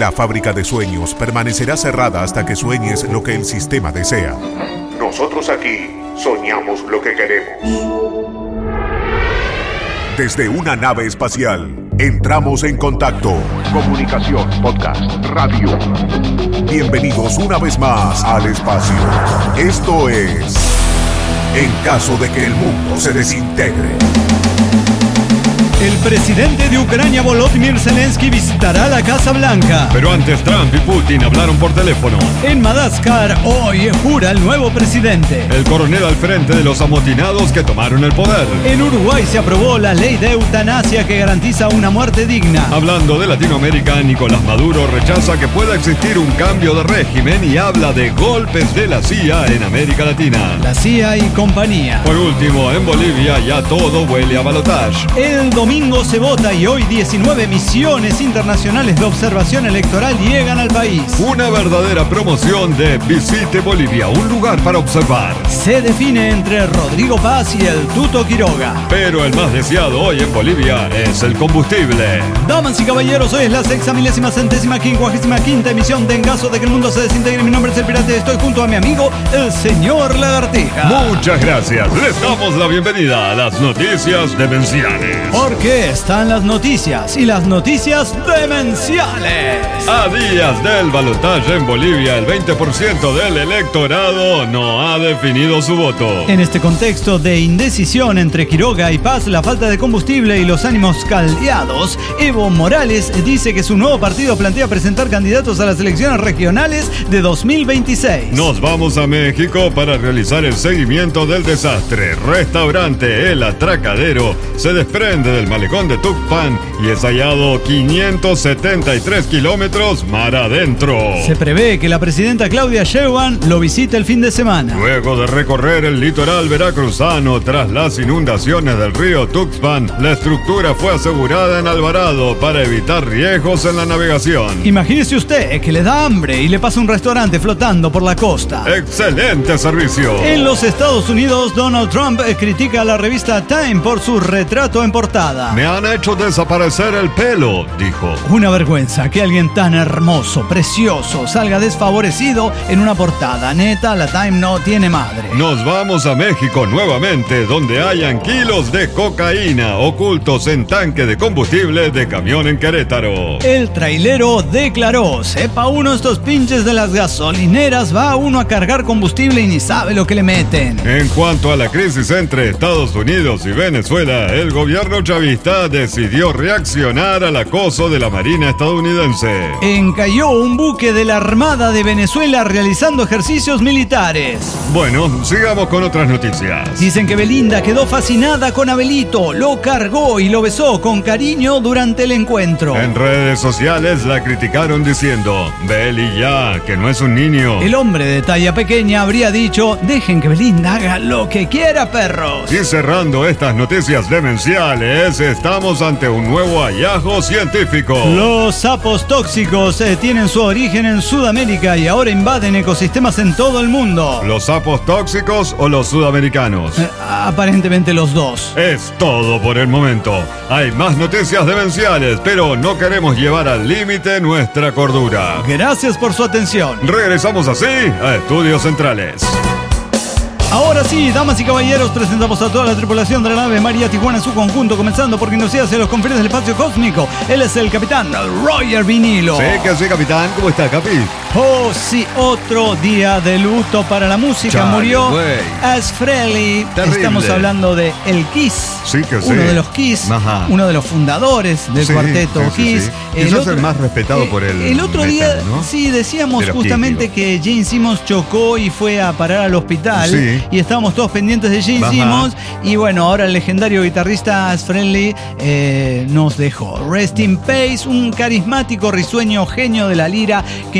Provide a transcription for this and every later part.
La fábrica de sueños permanecerá cerrada hasta que sueñes lo que el sistema desea. Nosotros aquí soñamos lo que queremos. Desde una nave espacial, entramos en contacto. Comunicación, podcast, radio. Bienvenidos una vez más al espacio. Esto es En caso de que el mundo se desintegre. El presidente de Ucrania, Volodymyr Zelensky, visitará la Casa Blanca. Pero antes Trump y Putin hablaron por teléfono. En Madagascar, hoy jura el nuevo presidente. El coronel al frente de los amotinados que tomaron el poder. En Uruguay se aprobó la ley de eutanasia que garantiza una muerte digna. Hablando de Latinoamérica, Nicolás Maduro rechaza que pueda existir un cambio de régimen y habla de golpes de la CIA en América Latina. La CIA y compañía. Por último, en Bolivia ya todo huele a balotaje. El domingo se vota y hoy 19 misiones internacionales de observación electoral llegan al país. Una verdadera promoción de Visite Bolivia, un lugar para observar. Se define entre Rodrigo Paz y el Tuto Quiroga. Pero el más deseado hoy en Bolivia es el combustible. Damas y caballeros, hoy es la 6.000.000.055ª emisión de En caso de que el mundo se desintegre. Mi nombre es el Pirata y estoy junto a mi amigo, el señor Lagartija. Muchas gracias. Les damos la bienvenida a las noticias demenciales. Porque están las noticias y las noticias demenciales. A días del balotaje en Bolivia, el 20% del electorado no ha definido su voto. En este contexto de indecisión entre Quiroga y Paz, la falta de combustible y los ánimos caldeados, Evo Morales dice que su nuevo partido plantea presentar candidatos a las elecciones regionales de 2026. Nos vamos a México para realizar el seguimiento del desastre. Restaurante El Atracadero se desprende del malecón de Tuxpan y es hallado 573 kilómetros mar adentro. Se prevé que la presidenta Claudia Sheinbaum lo visite el fin de semana. Luego de recorrer el litoral veracruzano tras las inundaciones del río Tuxpan, la estructura fue asegurada en Alvarado para evitar riesgos en la navegación. Imagínese usted que le da hambre y le pasa un restaurante flotando por la costa. ¡Excelente servicio! En los Estados Unidos, Donald Trump critica a la revista Time por su retrato en portada. Me han hecho desaparecer el pelo, dijo. Una vergüenza que alguien tan hermoso, precioso, salga desfavorecido en una portada. Neta, la Time no tiene madre. Nos vamos a México nuevamente, donde hayan kilos de cocaína ocultos en tanque de combustible de camión en Querétaro. El trailero declaró: sepa uno estos pinches de las gasolineras, va uno a cargar combustible y ni sabe lo que le meten. En cuanto a la crisis entre Estados Unidos y Venezuela, el gobierno chavista decidió reaccionar al acoso de la Marina estadounidense. Encalló un buque de la Armada de Venezuela realizando ejercicios militares. Bueno, sigamos con otras noticias. Dicen que Belinda quedó fascinada con Abelito, lo cargó y lo besó con cariño durante el encuentro. En redes sociales la criticaron diciendo: Beli ya, que no es un niño. El hombre de talla pequeña habría dicho: dejen que Belinda haga lo que quiera, perros. Y cerrando estas noticias demenciales, estamos ante un nuevo hallazgo científico. Los sapos tóxicos tienen su origen en Sudamérica y ahora invaden ecosistemas en todo el mundo. ¿Los sapos tóxicos o los sudamericanos? Aparentemente los dos. Es todo por el momento. Hay más noticias demenciales, pero no queremos llevar al límite nuestra cordura. Gracias por su atención. Regresamos así a Estudios Centrales. Ahora sí, damas y caballeros, presentamos a toda la tripulación de la nave María Tijuana en su conjunto, comenzando por quien nos hace los confines del espacio cósmico. Él es el capitán Roger Vinilo. Sí, que sí, capitán. ¿Cómo está, Capi? Oh, sí, otro día de luto para la música. Chale, murió güey. Ace Frehley. Terrible. Estamos hablando de el Kiss. Sí, que sí. Uno de los Kiss, Ajá. uno de los fundadores del cuarteto Kiss. Sí. Quizás el más respetado por el otro metal, día, ¿no? sí, decíamos De los justamente Kiss, que Gene Simmons chocó y fue a parar al hospital. Sí. Y estábamos todos pendientes de Gene Ajá. Simmons. Y bueno, ahora el legendario guitarrista Ace Frehley nos dejó. Rest in Peace, un carismático, risueño genio de la lira que inspiró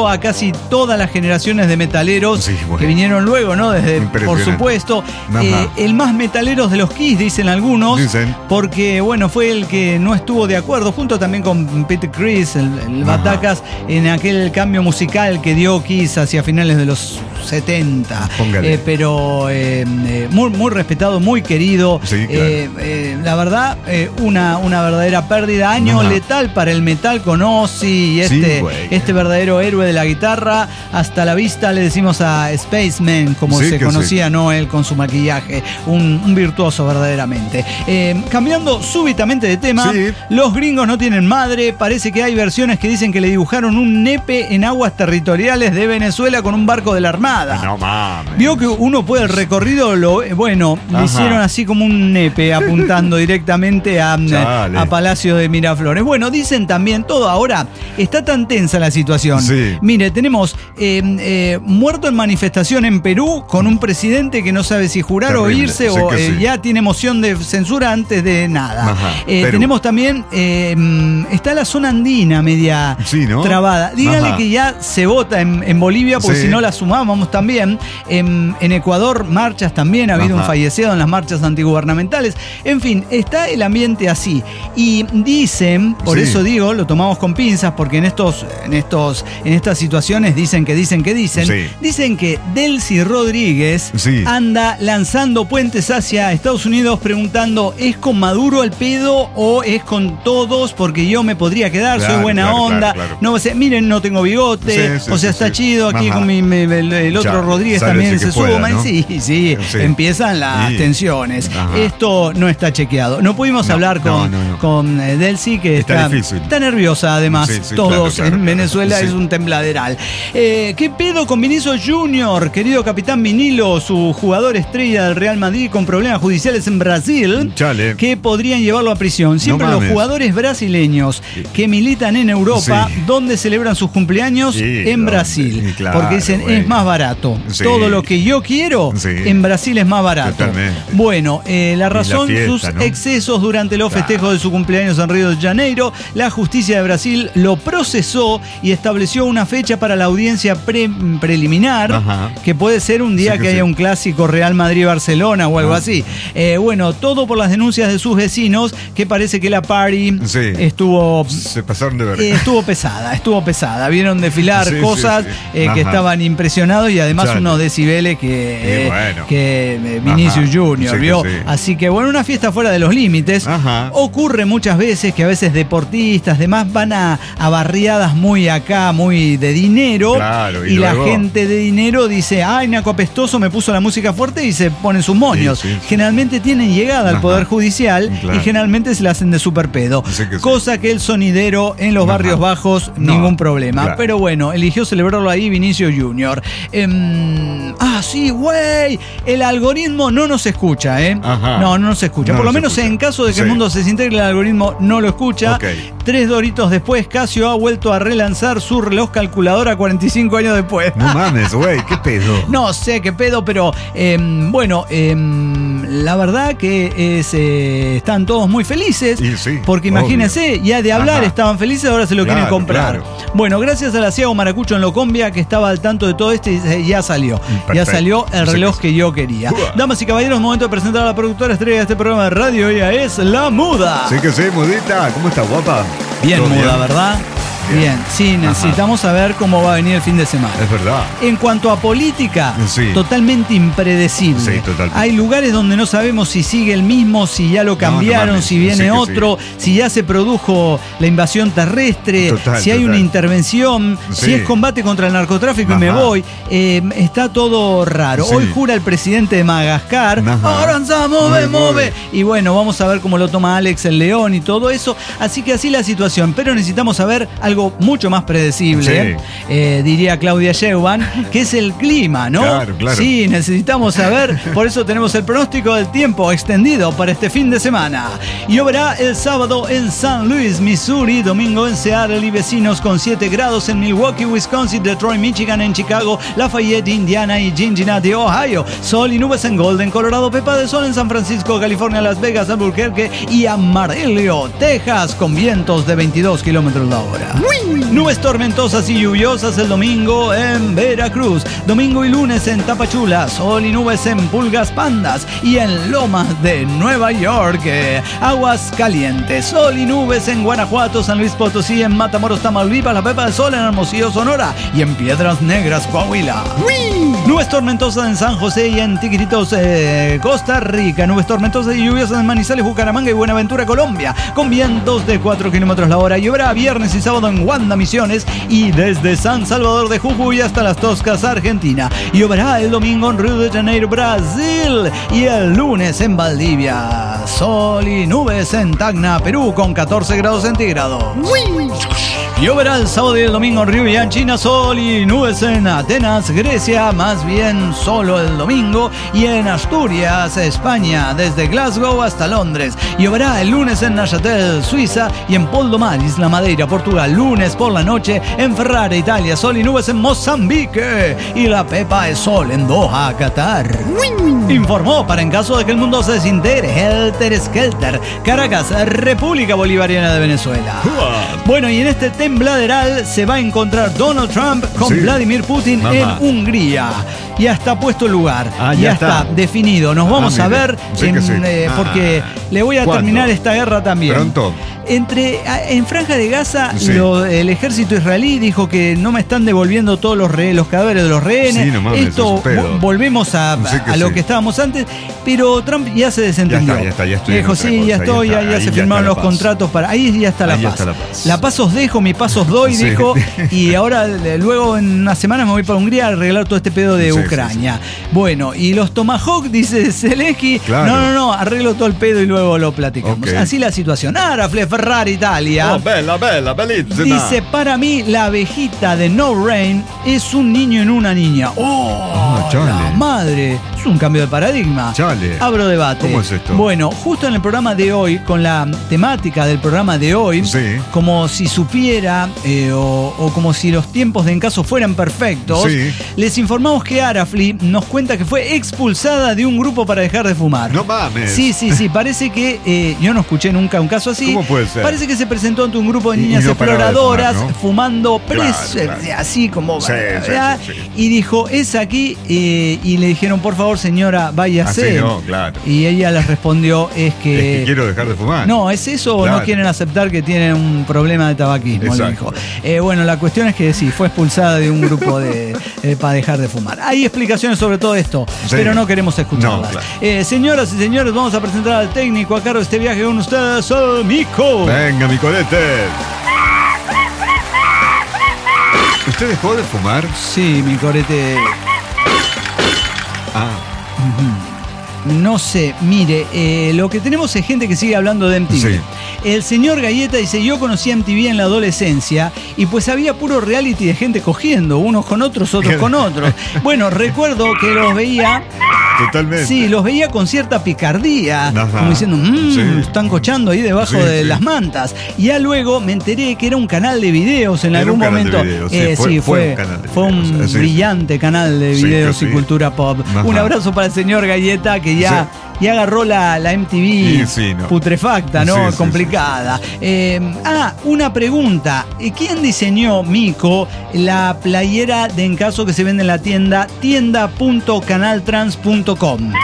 marcó a casi todas las generaciones de metaleros que vinieron luego, ¿no? Desde, por supuesto, el más metaleros de los Kiss, dicen algunos, porque, bueno, fue el que no estuvo de acuerdo, junto también con Peter Criss, el Batacas, en aquel cambio musical que dio Kiss hacia finales de los 70. Pero muy respetado, muy querido. Sí, claro. La verdad, una verdadera pérdida. Año letal para el metal con Ozzy y este verdadero héroe de la guitarra. Hasta la vista le decimos a Spaceman, como se conocía, ¿no? Él con su maquillaje. Un virtuoso verdaderamente. Cambiando súbitamente de tema, los gringos no tienen madre. Parece que hay versiones que dicen que le dibujaron un nepe en aguas territoriales de Venezuela con un barco de la Armada. No mames. Vio que uno puede el recorrido, le hicieron así como un nepe apuntando directamente a Palacio de Miraflores. Bueno, dicen también todo ahora, está tan tensa la situación. Mire, tenemos muerto en manifestación en Perú con un presidente que no sabe si jurar o irse ya tiene moción de censura antes de nada. Tenemos también, está la zona andina media trabada. Díganle que ya se vota en Bolivia, porque si no la sumábamos también. En Ecuador, marchas también, ha habido un fallecido en las marchas antigubernamentales. En fin, está el ambiente así. Y dicen, por eso digo, lo tomamos con pinzas, porque en estas situaciones dicen que Delcy Rodríguez anda lanzando puentes hacia Estados Unidos preguntando, ¿es con Maduro el pedo o es con todos? Porque yo me podría quedar, soy buena onda. Claro. No sé, miren, no tengo bigote, está chido, aquí con el otro Rodríguez también se suma, ¿no? Empiezan las tensiones. Esto no está chequeado. No pudimos hablar con Delcy, que está nerviosa, además. Todos en Venezuela es un tembladeral. ¿Qué pedo con Vinicius Junior? Querido capitán Vinilo, su jugador estrella del Real Madrid con problemas judiciales en Brasil, que podrían llevarlo a prisión. Siempre los jugadores brasileños que militan en Europa, ¿dónde celebran sus cumpleaños? En Brasil. Porque dicen, es más barato. Todo lo que yo quiero en Brasil es más barato. Totalmente. Bueno, la razón, sus excesos durante los festejos de su cumpleaños en Río de Janeiro. La justicia de Brasil lo procesó y estableció una fecha para la audiencia preliminar, que puede ser un día que haya un clásico Real Madrid-Barcelona o algo así. Todo por las denuncias de sus vecinos, que parece que la party se pasaron de verdad. Estuvo pesada. Vieron desfilar cosas que estaban impresionados, y además unos decibeles que Vinicius Junior vio. Así que bueno, una fiesta fuera de los límites. Ocurre muchas veces que a veces deportistas, demás, van a barriadas muy de dinero, y la gente de dinero dice, ay, Naco apestoso me puso la música fuerte, y se ponen sus moños. Generalmente tienen llegada al Poder Judicial y generalmente se la hacen de super pedo. Cosa que el sonidero en los barrios bajos, ningún problema. Pero bueno, eligió celebrarlo ahí Vinicius Junior. El algoritmo no nos escucha, No nos escucha. Por lo menos en caso de que el mundo se desintegre, el algoritmo no lo escucha. 3 doritos después, Casio ha vuelto a relanzar su reloj calculadora 45 años después. No mames, güey, ¿qué pedo? No sé qué pedo, pero la verdad que están todos muy felices. Porque imagínense, ya de hablar estaban felices, ahora se lo quieren comprar. Bueno, gracias a la Ciago Maracucho en Locombia, que estaba al tanto de todo esto, y ya salió. Ya salió el reloj que yo quería. Damas y caballeros, momento de presentar a la productora estrella de este programa de radio. Ella es La Muda. Sí que sí, Mudita. ¿Cómo está, guapa? Bien muda, ¿verdad? Bien, sí, necesitamos saber cómo va a venir el fin de semana. Es verdad. En cuanto a política, totalmente impredecible. Sí, totalmente. Hay lugares donde no sabemos si sigue el mismo, si ya lo cambiaron, si viene otro, si ya se produjo la invasión terrestre, si hay una intervención, si es combate contra el narcotráfico y me voy. Está todo raro. Hoy jura el presidente de Madagascar, Aranza, move. Y bueno, vamos a ver cómo lo toma Alex el León y todo eso. Así que así la situación. Pero necesitamos saber algo mucho más predecible, diría Claudia Sheinbaum, que es el clima, ¿no? Claro. Sí, necesitamos saber, por eso tenemos el pronóstico del tiempo extendido para este fin de semana. Lloverá el sábado en San Luis, Missouri, domingo en Seattle y vecinos con 7 grados en Milwaukee, Wisconsin, Detroit, Michigan, en Chicago, Lafayette, Indiana y Cincinnati, Ohio. Sol y nubes en Golden, Colorado, pepa de sol en San Francisco, California, Las Vegas, Albuquerque y Amarillo, Texas, con vientos de 22 kilómetros la hora. Nubes tormentosas y lluviosas el domingo en Veracruz. Domingo y lunes en Tapachula. Sol y nubes en Pulgas Pandas y en Lomas de Nueva York. Aguas calientes. Sol y nubes en Guanajuato, San Luis Potosí, en Matamoros, Tamaulipas, La Pepa del Sol, en Hermosillo, Sonora y en Piedras Negras, Coahuila. Nubes tormentosas en San José y en Tiquititos, Costa Rica. Nubes tormentosas y lluviosas en Manizales, Bucaramanga y Buenaventura, Colombia, con vientos de 4 kilómetros la hora. Lloverá viernes y sábado en Wanda, Misiones, y desde San Salvador de Jujuy hasta Las Toscas, Argentina. Lloverá el domingo en Río de Janeiro, Brasil, y el lunes en Valdivia. Sol y nubes en Tacna, Perú, con 14 grados centígrados. Lloverá el sábado y el domingo en Río, China. Sol y nubes en Atenas, Grecia, más bien solo el domingo, y en Asturias, España, desde Glasgow hasta Londres. Lloverá el lunes en Neuchâtel, Suiza, y en Poldomar, Isla Madeira, Portugal. Lunes por la noche en Ferrara, Italia. Sol y nubes en Mozambique, y La Pepa es sol en Doha, Qatar. Informó, para en caso de que el mundo se desintegre, Helter Skelter, Caracas, República Bolivariana de Venezuela. Bueno, y en este tembladeral se va a encontrar Donald Trump con Vladimir Putin en Hungría. Ya está puesto el lugar. Ya está definido. Nos vamos a ver porque le voy a terminar esta guerra también. Pronto. En Franja de Gaza, el ejército israelí dijo que no me están devolviendo todos los cadáveres de los rehenes. Sí, no mames, esto volvemos a lo que estábamos antes, pero Trump ya se desentendió. Ya está, dijo, ya estoy, ya se firmaron los contratos para. Ahí ya está la paz. La paz os dejo, mi paz os doy, dijo. Y ahora, luego en unas semanas me voy para Hungría a arreglar todo este pedo de Ucrania. Bueno, y los Tomahawk, dice Zelensky. Claro. No, arreglo todo el pedo y luego lo platicamos. Así la situación. Arafle, Ferrari, Italia. Bella, bellísima. Dice, para mí, la abejita de No Rain es un niño en una niña. La madre. Es un cambio de paradigma. Chale. Abro debate. ¿Cómo es esto? Bueno, justo en el programa de hoy, con la temática del programa de hoy, como si supiera o como si los tiempos de Encaso fueran perfectos, les informamos que Arafli nos cuenta que fue expulsada de un grupo para dejar de fumar. No mames. Sí. Parece que yo no escuché nunca un caso así. ¿Cómo puede ser? Parece que se presentó ante un grupo de niñas exploradoras fumando así como y dijo, es aquí, y le dijeron, por favor, señora, váyase. Y ella les respondió, es que quiero dejar de fumar. No, es eso, o no quieren aceptar que tienen un problema de tabaquismo, le dijo. Bueno, la cuestión es que fue expulsada de un grupo para dejar de fumar. Hay explicaciones sobre todo esto, pero no queremos escucharlas. Señoras y señores, vamos a presentar al técnico a cargo de este viaje con ustedes, Mico. Venga, mi colete. ¿Usted dejó de fumar? Sí, mi corete. No sé, mire, lo que tenemos es gente que sigue hablando de MTV. El señor Galleta dice, yo conocí a MTV en la adolescencia y pues había puro reality de gente cogiendo, unos con otros, otros con otros. Bueno, recuerdo que los veía... Totalmente. Sí, los veía con cierta picardía, como diciendo, están cochando ahí debajo de las mantas. Y ya luego me enteré que era un canal de videos en algún momento. Fue un brillante canal de videos y cultura pop. Un abrazo para el señor Galleta, que ya agarró la MTV putrefacta, ¿no? Complicada. Una pregunta. ¿Quién diseñó, Mico, la playera de Encaso que se vende en la tienda.canaltrans.com?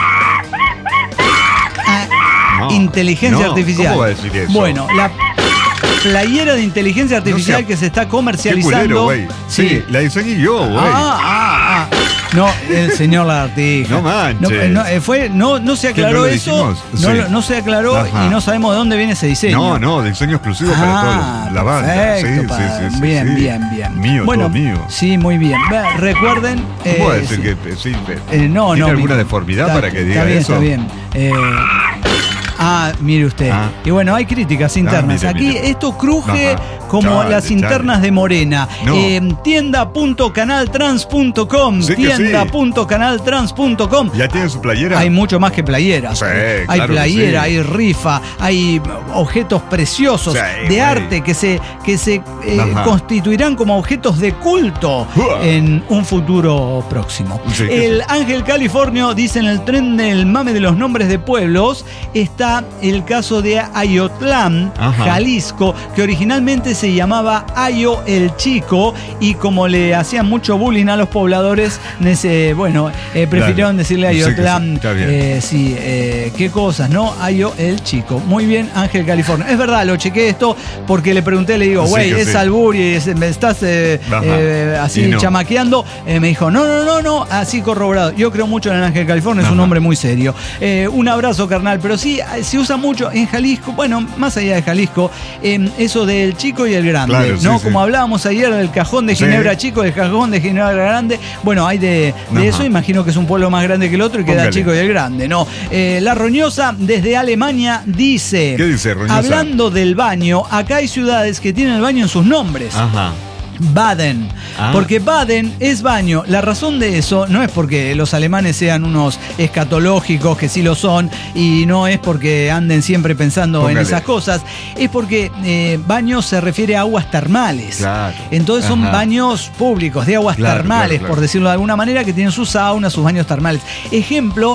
Inteligencia artificial. ¿Cómo va a decir eso? Bueno, la playera de inteligencia artificial que se está comercializando. Qué culero, la diseñé yo, güey. No, el señor Lagartijo. No manches. No se aclaró eso. No se aclaró y no sabemos de dónde viene ese diseño. No, diseño exclusivo para toda la banda. Perfecto, bien. Mío, todo mío. Sí, muy bien. Recuerden. ¿Cómo puede decir que ¿Tiene alguna deformidad para que diga eso? Está bien. Mire usted. Y bueno, hay críticas internas. Aquí esto cruje como las internas de Morena. Tienda.canaltrans.com. Tienda.canaltrans.com. ¿Ya tiene su playera? Hay mucho más que playeras. Hay playera, hay rifa, hay objetos preciosos de arte que se constituirán como objetos de culto en un futuro próximo. El Ángel Californio dice, en el tren del mame de los nombres de pueblos está el caso de Ayotlán, Jalisco, que originalmente se llamaba Ayo el Chico, y como le hacían mucho bullying a los pobladores, prefirieron decirle Ayotlán. Qué cosas, ¿no? Ayo el Chico. Muy bien, Ángel California. Es verdad, lo chequé esto porque le pregunté, le digo, güey, es albur y me estás así chamaqueando. Me dijo, no, así corroborado. Yo creo mucho en Ángel California, es un hombre muy serio. Un abrazo, carnal. Pero sí, se usa mucho en Jalisco, bueno, más allá de Jalisco, eso del chico y el grande, claro, ¿no? Como hablábamos ayer del cajón de Ginebra chico, del cajón de Ginebra grande. Bueno, hay de eso, imagino que es un pueblo más grande que el otro y queda chico y el grande, ¿no? La Roñosa desde Alemania dice, ¿qué dice Roñosa? Hablando del baño, acá hay ciudades que tienen el baño en sus nombres. Baden, porque Baden es baño. La razón de eso no es porque los alemanes sean unos escatológicos, que sí lo son, y no es porque anden siempre pensando en esas cosas, es porque baño se refiere a aguas termales. Claro. Entonces son baños públicos de aguas termales, por decirlo de alguna manera, que tienen sus saunas, sus baños termales. Ejemplo,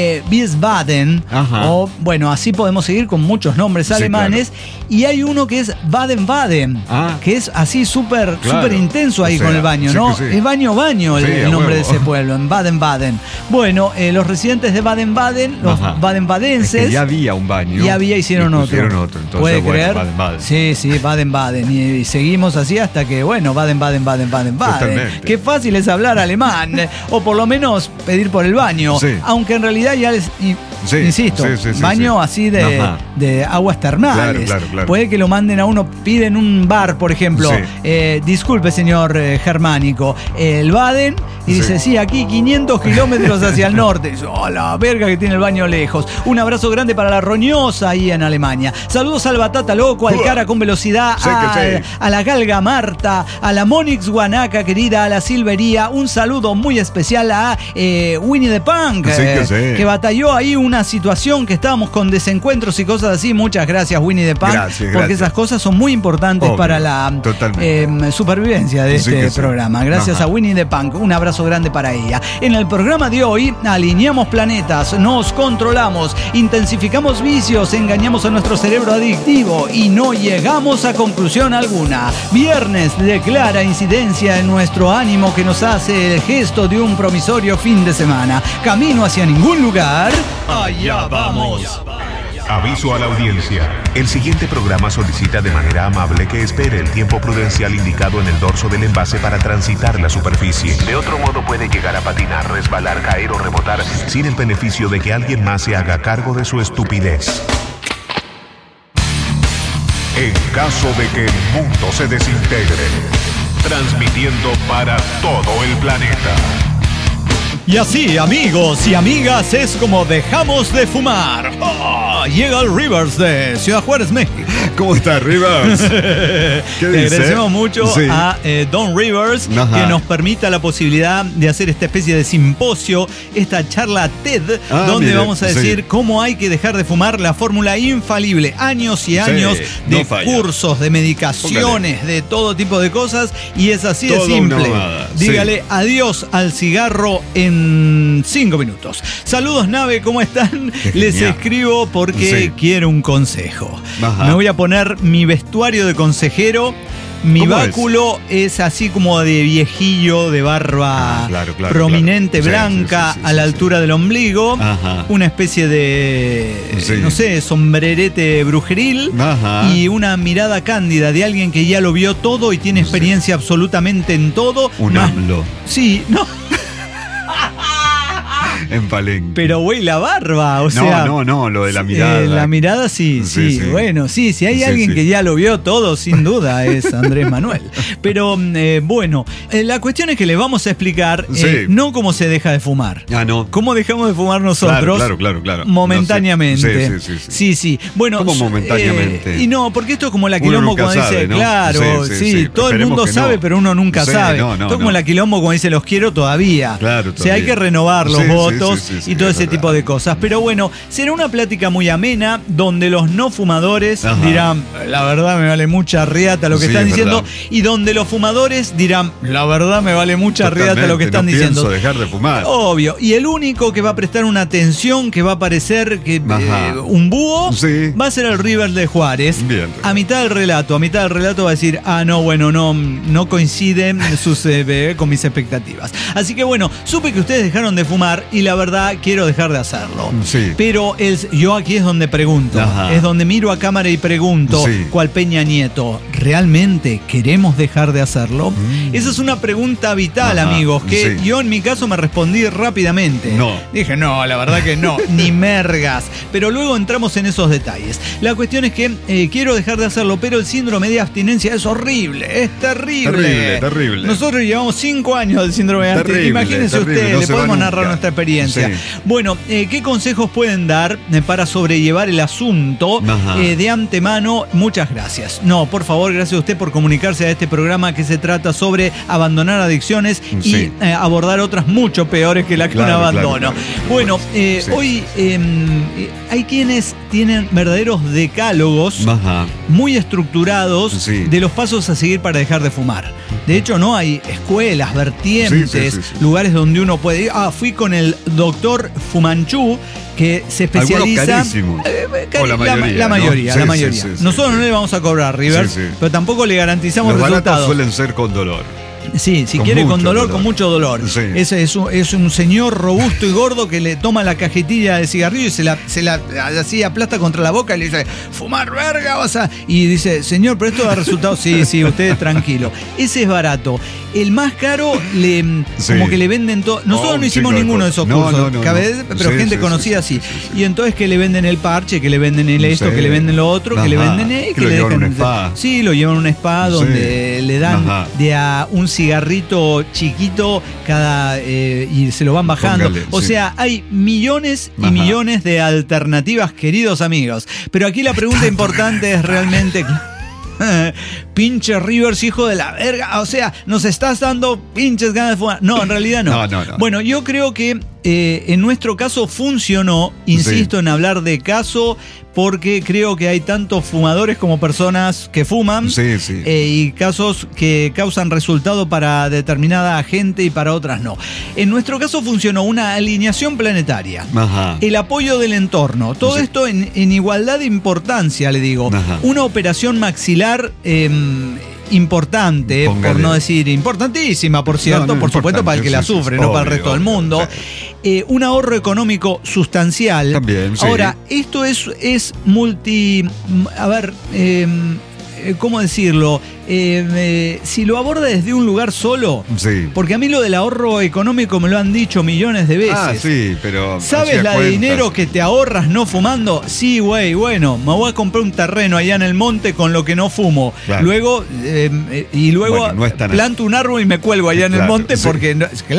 Wiesbaden, o bueno, así podemos seguir con muchos nombres alemanes, y hay uno que es Baden-Baden, que es así súper intenso ahí con el baño, ¿no? Es baño el nombre de ese pueblo, en Baden-Baden. Bueno, los residentes de Baden-Baden, los baden-badenses... Es que ya había un baño. Ya hicieron otro. Entonces, ¿puede creer? Baden-Baden. Sí, Baden-Baden. Y seguimos así hasta que, Baden-Baden. Totalmente. Qué fácil es hablar alemán, o por lo menos pedir por el baño. Aunque en realidad ya les... insisto, baño así de aguas termales. Claro. Puede que lo manden a uno, piden un bar, por ejemplo. Disculpe, señor Germánico, el Baden, y dice, sí, aquí 500 kilómetros hacia el norte. Dice, la verga que tiene el baño lejos. Un abrazo grande para la Roñosa ahí en Alemania. Saludos al Batata Loco, al Cara con Velocidad, a la Galga Marta, a la Monix Guanaca querida, a la Silvería. Un saludo muy especial a Winnie the Punk, que batalló ahí una situación que estábamos con desencuentros y cosas así. Muchas gracias, Winnie the Punk, porque esas cosas son muy importantes para la supervivencia de este programa. Gracias a Winnie the Punk. Un abrazo grande para ella. En el programa de hoy alineamos planetas, nos controlamos, intensificamos vicios, engañamos a nuestro cerebro adictivo y no llegamos a conclusión alguna. Viernes de clara incidencia en nuestro ánimo que nos hace el gesto de un promisorio fin de semana. Camino hacia ningún lugar. Allá vamos. Aviso a la audiencia. El siguiente programa solicita de manera amable que espere el tiempo prudencial indicado en el dorso del envase para transitar la superficie. De otro modo puede llegar a patinar, resbalar, caer o rebotar sin el beneficio de que alguien más se haga cargo de su estupidez. En caso de que el mundo se desintegre, transmitiendo para todo el planeta. Y así, amigos y amigas, es como dejamos de fumar. Llega el Rivers de Ciudad Juárez, México. ¿Cómo está, Rivers? ¿Qué Le agradecemos mucho a Don Rivers, que nos permita la posibilidad de hacer esta especie de simposio, esta charla TED, donde vamos a decir cómo hay que dejar de fumar, la fórmula infalible. Años y años de cursos, de medicaciones, de todo tipo de cosas, y es así de simple. Dígale adiós al cigarro en 5 minutos. Saludos, Nave, ¿cómo están? Les escribo porque quiero un consejo. Me voy a poner mi vestuario de consejero. Mi báculo es así como de viejillo, de barba prominente, blanca, a la altura del ombligo. Una especie de, no sé, sombrerete brujeril. Y una mirada cándida de alguien que ya lo vio todo y tiene experiencia absolutamente en todo. Un AMLO. Sí, no. En Palenque. Pero, güey, la barba, o sea... No, lo de la mirada. La mirada sí. Bueno, si hay alguien que ya lo vio todo, sin duda, es Andrés Manuel. Pero, bueno, la cuestión es que le vamos a explicar no cómo se deja de fumar. No. Cómo dejamos de fumar nosotros. Claro. Momentáneamente. No sé. Sí. Bueno, ¿cómo momentáneamente? Y no, porque esto es como la quilombo cuando dice, ¿no? Claro, todo el mundo sabe, pero uno nunca sabe. Esto es como la quilombo cuando dice, los quiero todavía. Claro, o sea, hay que renovar los votos. fotos y todo ese tipo de cosas. Pero bueno, será una plática muy amena donde los no fumadores dirán, la verdad me vale mucha riata lo que están diciendo, y donde los fumadores dirán, la verdad me vale mucha riata lo que están diciendo. Pienso dejar de fumar. Obvio. Y el único que va a prestar una atención, que va a parecer que un búho, va a ser el River de Juárez. Bien. A mitad del relato va a decir, no coinciden con mis expectativas. Así que bueno, supe que ustedes dejaron de fumar y la verdad quiero dejar de hacerlo. Sí. Pero yo aquí es donde pregunto, es donde miro a cámara y pregunto, cual Peña Nieto, ¿realmente queremos dejar de hacerlo? Esa es una pregunta vital, amigos, que yo en mi caso me respondí rápidamente. No. Dije, no, la verdad que no, ni mergas. Pero luego entramos en esos detalles. La cuestión es que quiero dejar de hacerlo, pero el síndrome de abstinencia es horrible, es terrible. Terrible. Nosotros llevamos 5 años del síndrome de abstinencia. Imagínense ustedes, le podemos narrar nuestra experiencia. Bueno, ¿qué consejos pueden dar para sobrellevar el asunto? De antemano, muchas gracias. No, por favor, gracias a usted por comunicarse a este programa que se trata sobre abandonar adicciones y abordar otras mucho peores que la que un abandono. Bueno, hoy hay quienes tienen verdaderos decálogos muy estructurados de los pasos a seguir para dejar de fumar. De hecho, no hay escuelas, vertientes, lugares donde uno puede ir. Fui con el doctor Fumanchu, que se especializa. La mayoría. Nosotros no le vamos a cobrar, River, pero tampoco le garantizamos resultados. Los baratos suelen ser con dolor. Sí, si quiere con dolor, con mucho dolor. Es un señor robusto y gordo que le toma la cajetilla de cigarrillo y se la así aplasta contra la boca y le dice, fumar verga, vas a... Y dice, señor, pero esto da resultados. Sí, usted tranquilo. Ese es barato. El más caro, como que le venden todo. Nosotros no hicimos ninguno de esos cursos. Pero gente conocida sí. Y entonces que le venden el parche, que le venden el esto, que le venden lo otro, que le venden que le dejan un spa. Sí, lo llevan a un spa donde le dan de a un cigarrito chiquito y se lo van bajando. O sea, hay millones y millones de alternativas, queridos amigos. Pero aquí la pregunta importante es realmente... pinche Rivers, hijo de la verga. O sea, nos estás dando pinches ganas de fumar. No, en realidad no. Bueno, yo creo que en nuestro caso funcionó. Insisto en hablar de caso porque creo que hay tantos fumadores como personas que fuman. Y casos que causan resultado para determinada gente y para otras no. En nuestro caso funcionó una alineación planetaria. El apoyo del entorno. Todo esto en igualdad de importancia, le digo. Una operación maxilar importante, por no decir importantísima, por cierto, por supuesto para el que la sufre, no para el resto del mundo. Un ahorro económico sustancial. También, ahora, esto es multi... A ver... ¿cómo decirlo? Si lo aborda desde un lugar solo, porque a mí lo del ahorro económico me lo han dicho millones de veces. Pero ¿sabes la de dinero que te ahorras no fumando? Sí, güey, bueno, me voy a comprar un terreno allá en el monte con lo que no fumo. Luego planto un árbol y me cuelgo allá en el monte porque,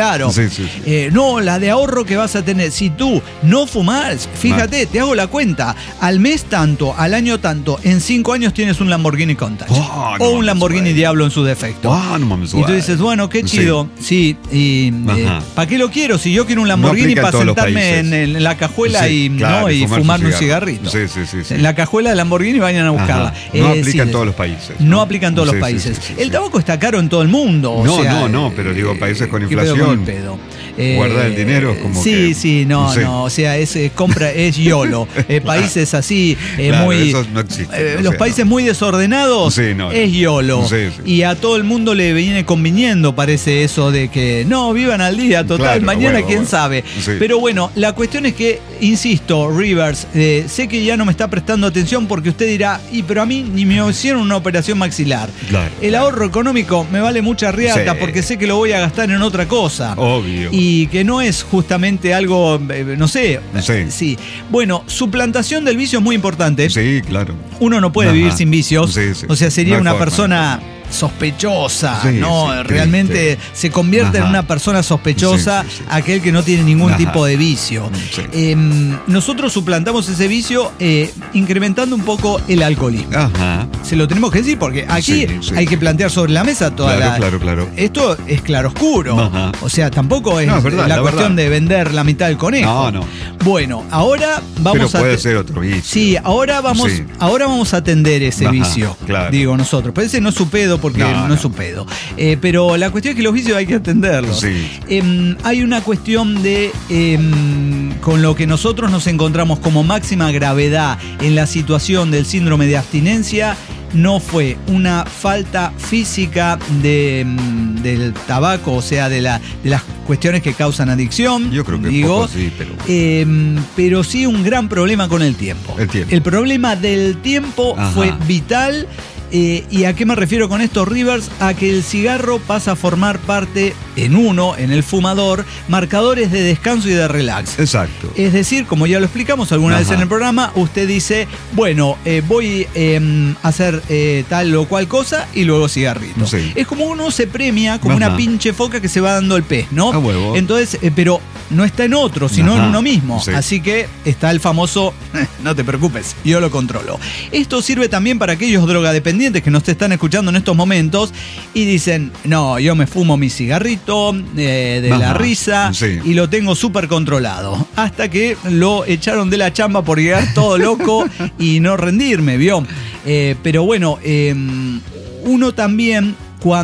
no, la de ahorro que vas a tener, si tú no fumas, fíjate, te hago la cuenta, al mes tanto, al año tanto, en 5 años tienes un Lamborghini Countach o un Lamborghini Diablo en su defecto. Y tú dices, bueno, qué chido. ¿Para qué lo quiero? Si yo quiero un Lamborghini para sentarme en la cajuela y fumarme un cigarrito. En la cajuela de Lamborghini vayan a buscarla. No aplica en todos los países. No aplica en todos los países. El tabaco está caro en todo el mundo. No, pero digo, países con inflación. Guardar el dinero es como o sea, es YOLO. Países así, muy... Eso no existe. Los países muy desordenados es YOLO. Y a todo el mundo le viene conviniendo, parece eso de que vivan al día, total, mañana quién sabe. Pero bueno, la cuestión es que, insisto, Rivers, sé que ya no me está prestando atención porque usted dirá, pero a mí ni me hicieron una operación maxilar. El ahorro económico me vale mucha riata porque sé que lo voy a gastar en otra cosa. Obvio. Y que no es justamente algo, no sé. Bueno, suplantación del vicio es muy importante. Sí, claro. Uno no puede vivir sin vicios. O sea, sería una persona sospechosa, Sí, ¿no? sí, realmente se convierte en una persona sospechosa aquel que no tiene ningún tipo de vicio. Sí. Nosotros suplantamos ese vicio incrementando un poco el alcoholismo. Ajá. Se lo tenemos que decir porque aquí hay que plantear sobre la mesa toda Claro. Esto es claroscuro. Ajá. O sea, tampoco es verdad, la cuestión verdad. de vender la mitad del conejo. No. Bueno, ahora vamos Pero puede ser otro vicio. Sí, ahora vamos a atender ese vicio. Claro. Digo nosotros. Pero ese no es su pedo porque no es su pedo. Pero la cuestión es que los vicios hay que atenderlos. Sí. Hay una cuestión de con lo que nosotros nos encontramos como máxima gravedad en la situación del síndrome de abstinencia. No fue una falta física del tabaco, o sea, de las cuestiones que causan adicción. Yo creo que digo, sí, pero sí un gran problema con el tiempo. El problema del tiempo fue vital. ¿Y a qué me refiero con esto, Rivers? A que el cigarro pasa a formar parte en el fumador, marcadores de descanso y de relax. Exacto. Es decir, como ya lo explicamos alguna vez en el programa, usted dice, bueno, voy a hacer tal o cual cosa y luego cigarrito. Sí. Es como uno se premia como una pinche foca que se va dando el pez, ¿no? A huevo. Entonces, pero no está en otro, sino en uno mismo. Sí. Así que está el famoso, no te preocupes, yo lo controlo. Esto sirve también para aquellos drogadependientes que nos están escuchando en estos momentos y dicen, no, yo me fumo mi cigarrito de la risa y lo tengo súper controlado. Hasta que lo echaron de la chamba por llegar todo loco y no rendirme, ¿vio? Pero bueno, uno también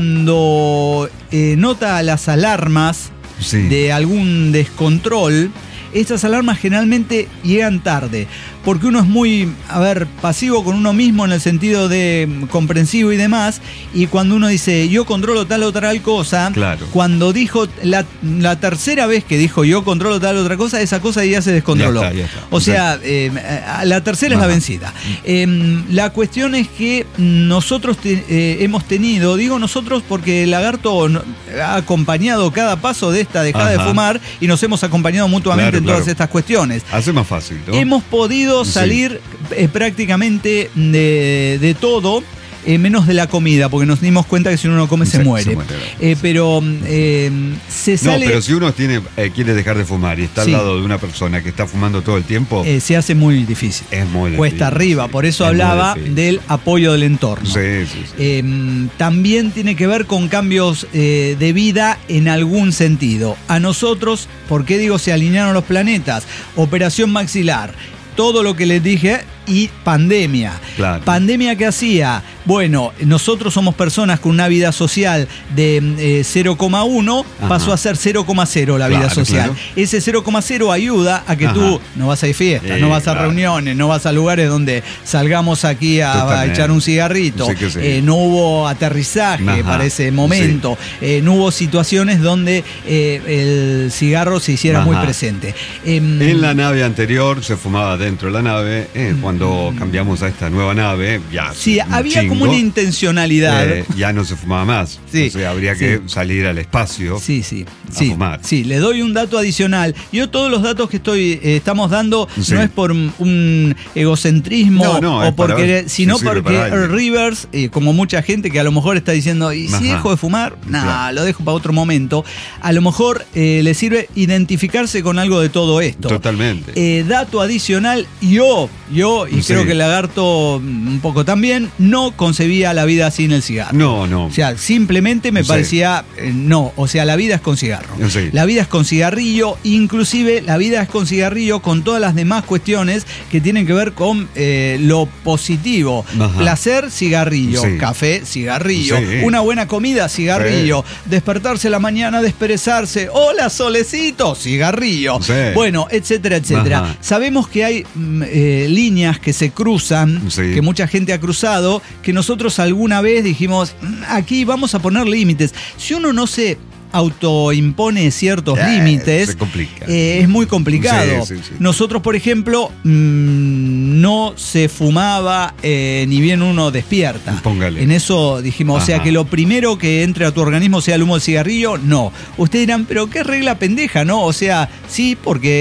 cuando nota las alarmas de algún descontrol, estas alarmas generalmente llegan tarde, porque uno es muy, pasivo con uno mismo en el sentido de comprensivo y demás, y cuando uno dice, yo controlo tal o tal cosa, cuando dijo la tercera vez que dijo, yo controlo tal o otra cosa, esa cosa ya se descontroló. Ya está. O sea, la tercera es la vencida. La cuestión es que nosotros hemos tenido, digo nosotros porque el Lagarto ha acompañado cada paso de esta dejada de fumar y nos hemos acompañado mutuamente en todas estas cuestiones. Hace más fácil, ¿no? Hemos podido salir prácticamente de todo, menos de la comida, porque nos dimos cuenta que si uno no come se muere. Pero se sale... No, pero si uno quiere dejar de fumar y está al lado de una persona que está fumando todo el tiempo... se hace muy difícil. Es muy difícil. Cuesta arriba, por eso hablaba del apoyo del entorno. También tiene que ver con cambios de vida en algún sentido. A nosotros, ¿por qué digo se alinearon los planetas? Operación maxilar. Todo lo que les dije y pandemia. Claro. ¿Pandemia qué hacía? Bueno, nosotros somos personas con una vida social de 0,1, pasó a ser 0,0 la vida social. Claro. Ese 0,0 ayuda a que tú no vas a ir fiestas, no vas a reuniones, no vas a lugares donde salgamos aquí a echar un cigarrito. No hubo aterrizaje para ese momento. No hubo situaciones donde el cigarro se hiciera muy presente. En la nave anterior se fumaba dentro de la nave. Cuando cambiamos a esta nueva nave, ya. Sí, había como una intencionalidad. Ya no se fumaba más. Entonces habría que salir al espacio a fumar. Sí, le doy un dato adicional. Yo todos los datos que estamos dando no es por un egocentrismo o porque, sino porque Rivers, como mucha gente que a lo mejor está diciendo, ¿y si dejo de fumar? Lo dejo para otro momento. A lo mejor le sirve identificarse con algo de todo esto. Totalmente. Dato adicional, yo y creo que el Lagarto un poco también, no concebía la vida sin el cigarro. No. O sea, simplemente me parecía, o sea, la vida es con cigarro. La vida es con cigarrillo, inclusive la vida es con cigarrillo con todas las demás cuestiones que tienen que ver con lo positivo. Placer, cigarrillo. Café, cigarrillo. Una buena comida, cigarrillo. Despertarse a la mañana, desperezarse. Hola, solecito, cigarrillo. Bueno, etcétera, etcétera. Sabemos que hay líneas que se cruzan, que mucha gente ha cruzado, que nosotros alguna vez dijimos, aquí vamos a poner límites. Si uno no se autoimpone ciertos límites, se complica. Es muy complicado. Nosotros, por ejemplo, no se fumaba ni bien uno despierta. Póngale. En eso dijimos, o sea, que lo primero que entre a tu organismo sea el humo del cigarrillo, no. Ustedes dirán, pero qué regla pendeja, ¿no? O sea, sí, porque era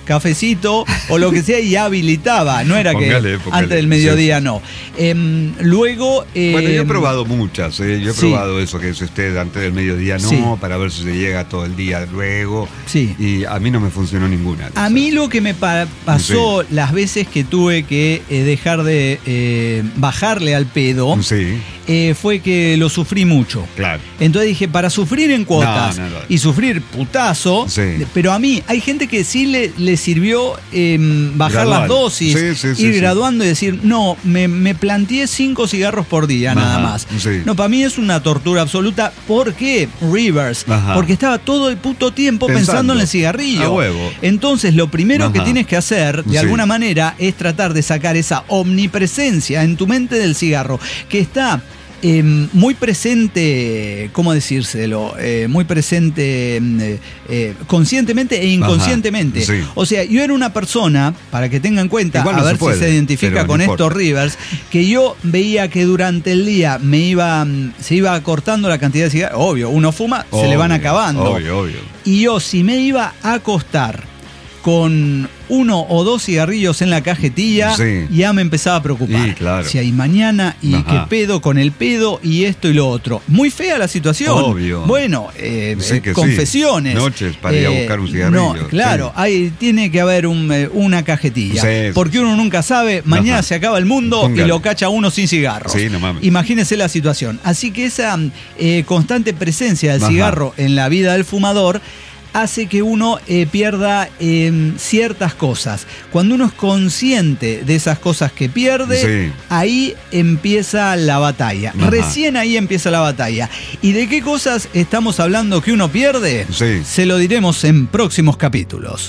cafecito o lo que sea y habilitaba. No era Póngale, antes del mediodía, sí. no. Luego... Bueno, yo he probado muchas. Yo he probado eso que dice usted, antes del mediodía no, sí, para ver si se llega todo el día luego. Sí. Y a mí no me funcionó ninguna. A mí lo que me pasó las veces que tuve que dejar de bajarle al pedo, sí, fue que lo sufrí mucho. Claro. Entonces dije, para sufrir en cuotas y sufrir putazo, sí, pero a mí hay gente que sí le sirvió bajar las dosis, ir graduando y decir, no, me planteé 5 cigarros por día nada más. Sí. No, para mí es una tortura absoluta. ¿Por qué? Rivers. Porque estaba todo el puto tiempo pensando en el cigarrillo. A huevo. Entonces lo primero que tienes que hacer, de alguna manera, es tratar de sacar esa omnipresencia en tu mente del cigarro, que está muy presente, ¿cómo decírselo? Muy presente conscientemente e inconscientemente. Sí. O sea, yo era una persona, para que tengan en cuenta, igual a no ver puede, si se identifica con esto Rivers, que yo veía que durante el día se iba cortando la cantidad de cigarros. Obvio, uno fuma, se le van acabando. Obvio. Y yo, si me iba a acostar con 1 o 2 cigarrillos en la cajetilla, ya me empezaba a preocupar. Sí, claro. Si hay mañana y qué pedo con el pedo y esto y lo otro. Muy fea la situación. Obvio. Bueno, confesiones. Noches para ir a buscar un cigarrillo. No, claro, tiene que haber una cajetilla. Porque uno nunca sabe, mañana se acaba el mundo y lo cacha uno sin cigarros. Sí, no mames. Imagínese la situación. Así que esa constante presencia del cigarro en la vida del fumador hace que uno pierda ciertas cosas. Cuando uno es consciente de esas cosas que pierde, ahí empieza la batalla. Recién ahí empieza la batalla. ¿Y de qué cosas estamos hablando que uno pierde? Se lo diremos en próximos capítulos.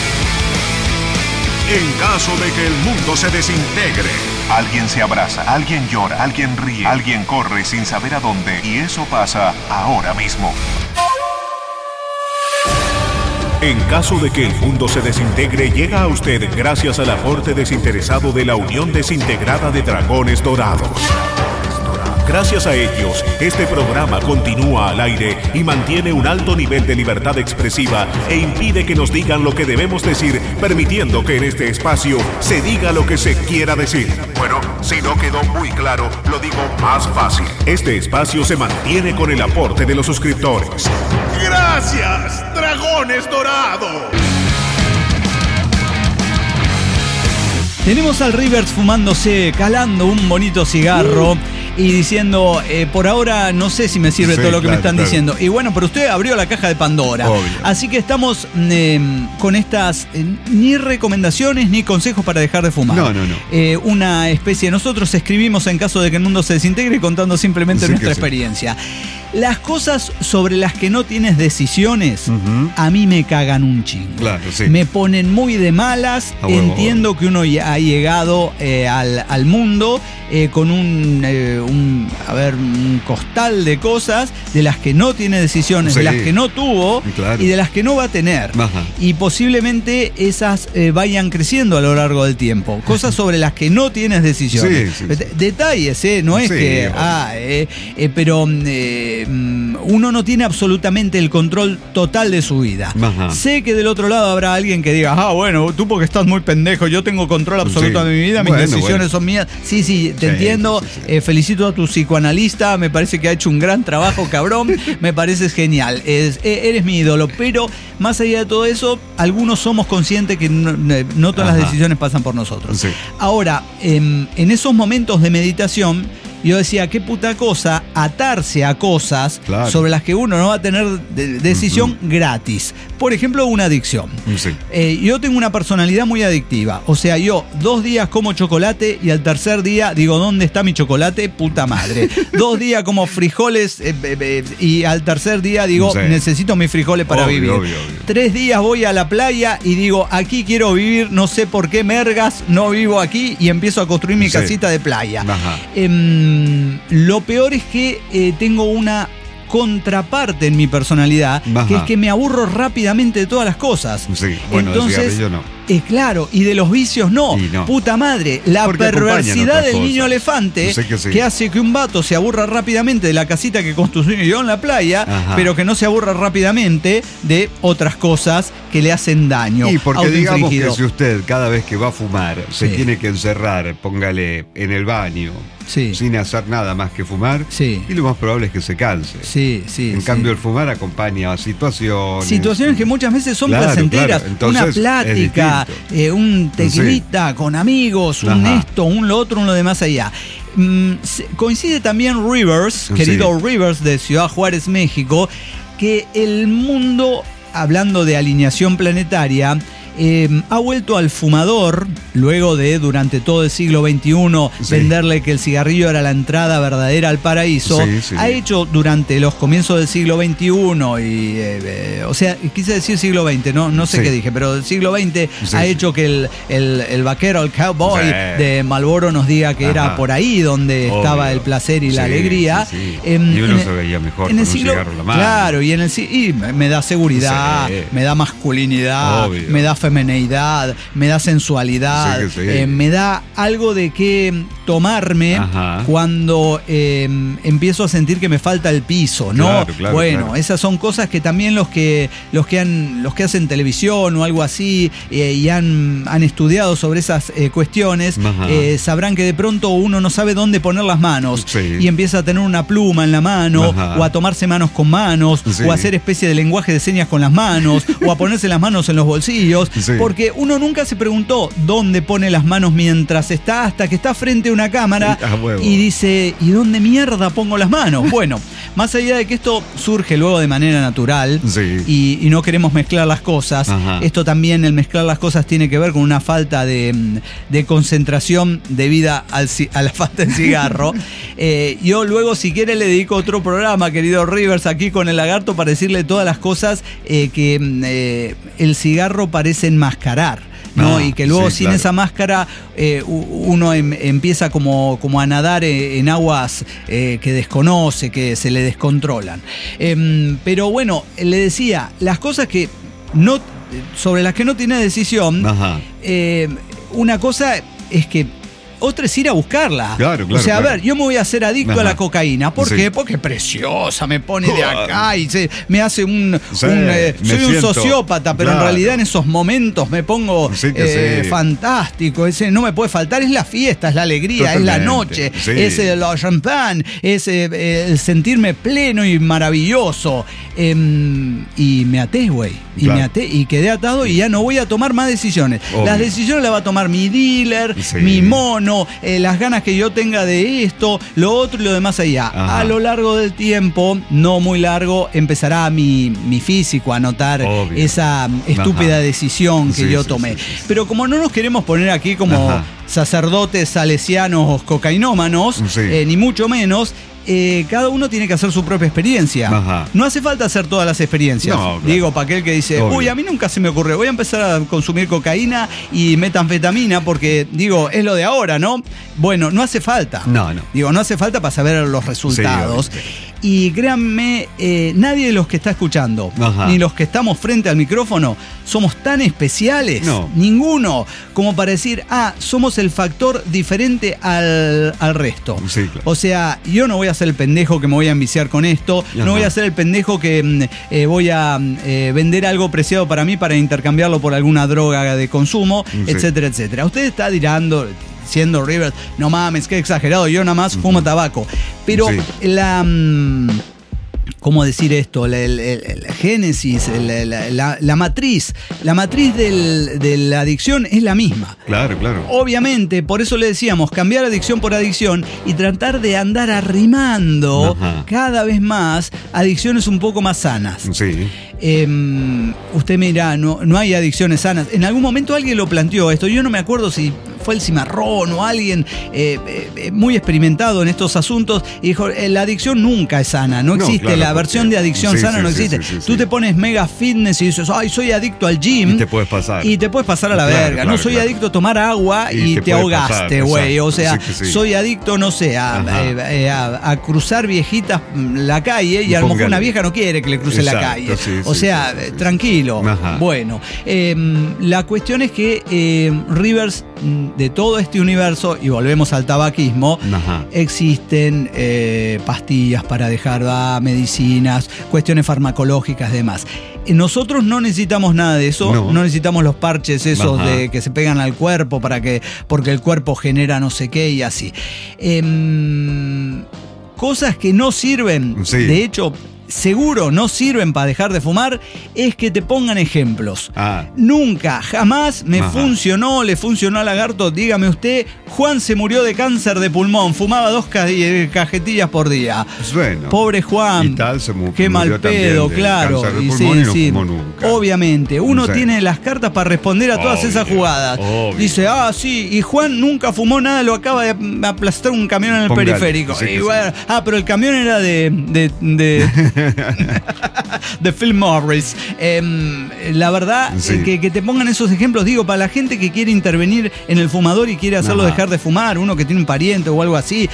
En caso de que el mundo se desintegre, alguien se abraza, alguien llora, alguien ríe, alguien corre sin saber a dónde, y eso pasa ahora mismo. En caso de que el mundo se desintegre, llega a usted gracias al aporte desinteresado de la Unión Desintegrada de Dragones Dorados. Gracias a ellos, este programa continúa al aire y mantiene un alto nivel de libertad expresiva e impide que nos digan lo que debemos decir, permitiendo que en este espacio se diga lo que se quiera decir. Bueno, si no quedó muy claro, lo digo más fácil. Este espacio se mantiene con el aporte de los suscriptores. ¡Gracias, Dragones Dorados! Tenemos al Rivers fumándose, calando un bonito cigarro y diciendo, por ahora no sé si me sirve todo lo que me están diciendo. Y bueno, pero usted abrió la caja de Pandora. Obvio. Así que estamos con estas ni recomendaciones ni consejos para dejar de fumar. No. Una especie, nosotros escribimos en caso de que el mundo se desintegre contando simplemente nuestra experiencia. Las cosas sobre las que no tienes decisiones, a mí me cagan un chingo. Claro, me ponen muy de malas. Entiendo que uno ya ha llegado al mundo con un costal de cosas de las que no tiene decisiones, de las que no tuvo y de las que no va a tener. Y posiblemente esas vayan creciendo a lo largo del tiempo. Cosas sobre las que no tienes decisiones. Detalles, no es pero uno no tiene absolutamente el control total de su vida. Sé que del otro lado habrá alguien que diga, bueno, tú porque estás muy pendejo, yo tengo control absoluto de mi vida, mis decisiones son mías. Sí, te entiendo. Felicito a tu psicoanalista, me parece que ha hecho un gran trabajo, cabrón. Me pareces genial. Eres mi ídolo. Pero más allá de todo eso, algunos somos conscientes que no todas las decisiones pasan por nosotros. Ahora, en esos momentos de meditación, yo decía, qué puta cosa atarse a cosas sobre las que uno no va a tener decisión gratis. Por ejemplo, una adicción. Yo tengo una personalidad muy adictiva. O sea, yo 2 días como chocolate y al tercer día digo, ¿dónde está mi chocolate? Puta madre. 2 días como frijoles y al tercer día digo, necesito mis frijoles para vivir. 3 días voy a la playa y digo, aquí quiero vivir, no sé por qué mergas, no vivo aquí, y empiezo a construir mi casita de playa. Lo peor es que tengo una contraparte en mi personalidad, que es que me aburro rápidamente de todas las cosas. Bueno, entonces, yo no. Claro, y de los vicios no. Puta madre, la perversidad del niño elefante, que hace que un vato se aburra rápidamente de la casita que construyó en la playa, pero que no se aburra rápidamente de otras cosas que le hacen daño. Y porque digamos que si usted cada vez que va a fumar se tiene que encerrar, póngale en el baño, sin hacer nada más que fumar, y lo más probable es que se canse. En cambio, el fumar acompaña a situaciones que muchas veces son placenteras. Entonces, una plática, un tequilita con amigos, un esto, un lo otro, un lo de más allá. Coincide también Rivers, querido Rivers de Ciudad Juárez, México, que el mundo, hablando de alineación planetaria, ha vuelto al fumador, luego de durante todo el siglo XXI venderle que el cigarrillo era la entrada verdadera al paraíso. Ha hecho durante los comienzos del siglo XXI o sea, quise decir siglo XX, no sé qué dije, pero el siglo XX ha hecho que el vaquero, el cowboy de Marlboro nos diga que era por ahí donde estaba el placer y la alegría. Y uno se veía mejor con un cigarro en la mano. Claro, y me da seguridad, me da masculinidad, me da femineidad, me da sensualidad, me da algo de qué tomarme cuando empiezo a sentir que me falta el piso, ¿no? Claro. Esas son cosas que también los que hacen televisión o algo así y han estudiado sobre esas cuestiones sabrán que de pronto uno no sabe dónde poner las manos y empieza a tener una pluma en la mano o a tomarse manos con manos o a hacer especie de lenguaje de señas con las manos o a ponerse las manos en los bolsillos. Porque uno nunca se preguntó dónde pone las manos mientras está, hasta que está frente a una cámara y dice, ¿y dónde mierda pongo las manos? Bueno, más allá de que esto surge luego de manera natural y no queremos mezclar las cosas, esto también, el mezclar las cosas tiene que ver con una falta de concentración debida a la falta de cigarro. Yo luego, si quiere, le dedico otro programa, querido Rivers, aquí con el lagarto para decirle todas las cosas que el cigarro parece enmascarar, ¿no? Y que luego sin esa máscara uno empieza como a nadar en aguas que desconoce, que se le descontrolan. Pero bueno, le decía, las cosas sobre las que no tiene decisión, una cosa es que otra es ir a buscarla. O sea, a ver, yo me voy a hacer adicto a la cocaína. ¿Por qué? Porque es preciosa, me pone de acá y me hace soy un sociópata, pero en realidad en esos momentos me pongo fantástico. No me puede faltar, es la fiesta, es la alegría, es la noche, es el champán, es el sentirme pleno y maravilloso. Y me até, güey. Y quedé atado y ya no voy a tomar más decisiones. Las decisiones las va a tomar mi dealer, mi mono, las ganas que yo tenga de esto, lo otro y lo demás allá. A lo largo del tiempo, no muy largo, empezará mi físico a notar esa estúpida decisión que yo tomé. Pero como no nos queremos poner aquí como sacerdotes salesianos cocainómanos, ni mucho menos, cada uno tiene que hacer su propia experiencia. No hace falta hacer todas las experiencias. Digo, para aquel que dice, a mí nunca se me ocurrió, voy a empezar a consumir cocaína y metanfetamina porque, digo, es lo de ahora, ¿no? Bueno, no hace falta. Digo, no hace falta para saber los resultados. Y créanme, nadie de los que está escuchando, ni los que estamos frente al micrófono, somos tan especiales, ninguno, como para decir, somos el factor diferente al resto. O sea, yo no voy a ser el pendejo que me voy a enviciar con esto, no voy a ser el pendejo que voy a vender algo preciado para mí para intercambiarlo por alguna droga de consumo, etcétera, etcétera. Usted está diciendo Rivers, no mames, qué exagerado, yo nada más fumo tabaco. Pero ¿cómo decir esto? El génesis, la matriz de la adicción es la misma. Claro. Obviamente, por eso le decíamos, cambiar adicción por adicción y tratar de andar arrimando cada vez más adicciones un poco más sanas. Usted me dirá, no hay adicciones sanas. En algún momento alguien lo planteó esto, yo no me acuerdo si fue el Cimarrón o alguien muy experimentado en estos asuntos, y dijo, la adicción nunca es sana, no existe, claro, la versión de adicción sana no existe. Tú te pones mega fitness y dices, ay, soy adicto al gym. Y te puedes pasar. Y te puedes pasar a la verga. No soy adicto a tomar agua y te ahogaste, güey. O sea, soy adicto, no sé, a cruzar viejitas la calle y a lo mejor una vieja no quiere que le cruce la calle. O sea, tranquilo. Bueno, la cuestión es que Rivers, de todo este universo, y volvemos al tabaquismo, existen pastillas para dejar medicinas, cuestiones farmacológicas y demás. Nosotros no necesitamos nada de eso, no necesitamos los parches esos de que se pegan al cuerpo porque el cuerpo genera no sé qué y así. Cosas que no sirven, de hecho, seguro no sirven para dejar de fumar, es que te pongan ejemplos. Nunca, jamás me funcionó, le funcionó a Lagarto. Dígame usted, Juan se murió de cáncer de pulmón, fumaba 2 cajetillas por día. Bueno, pobre Juan, y tal, qué mal pedo, claro. Cáncer de pulmón y no fumó nunca. Obviamente, uno tiene las cartas para responder a todas esas jugadas. Dice, sí, y Juan nunca fumó nada, lo acaba de aplastar un camión en el periférico. Bueno, pero el camión era de Phil Morris. La verdad, que te pongan esos ejemplos, digo, para la gente que quiere intervenir en el fumador y quiere hacerlo dejar de fumar, uno que tiene un pariente o algo así,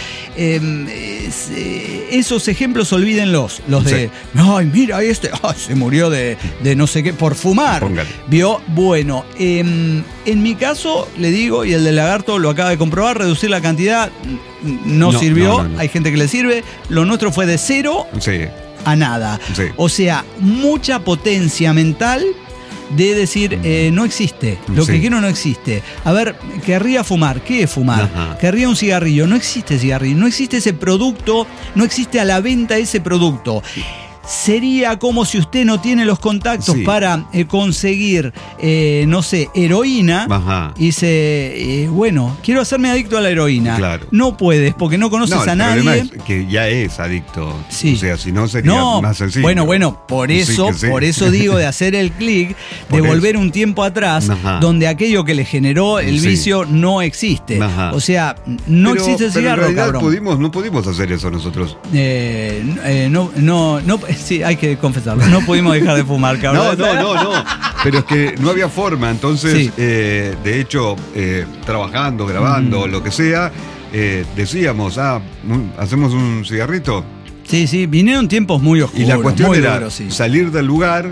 esos ejemplos olvídenlos, los de, ay, mira, se murió de no sé qué por fumar. ¿Vio? Bueno, en mi caso, le digo, y el de Lagarto lo acaba de comprobar, reducir la cantidad no sirvió. Hay gente que le sirve. Lo nuestro fue de 0 a nada. O sea, mucha potencia mental de decir, no existe, lo que quiero no existe. A ver, querría fumar, ¿qué es fumar? Querría un cigarrillo, no existe cigarrillo, no existe ese producto, no existe a la venta ese producto. Sería como si usted no tiene los contactos para conseguir, no sé, heroína, y dice, bueno, quiero hacerme adicto a la heroína. No puedes, porque no conoces a nadie. El problema es que ya es adicto. O sea, si no sería más sencillo. Bueno, por eso digo de hacer el clic, de volver un tiempo atrás, donde aquello que le generó el vicio no existe. O sea, no existe el cigarro, en realidad, no pudimos hacer eso nosotros. No. Sí, hay que confesarlo. No pudimos dejar de fumar, cabrón. No. Pero es que no había forma. Entonces, de hecho, trabajando, grabando, lo que sea, decíamos, ¿hacemos un cigarrito? Sí, vinieron tiempos muy oscuros. Y la cuestión era salir del lugar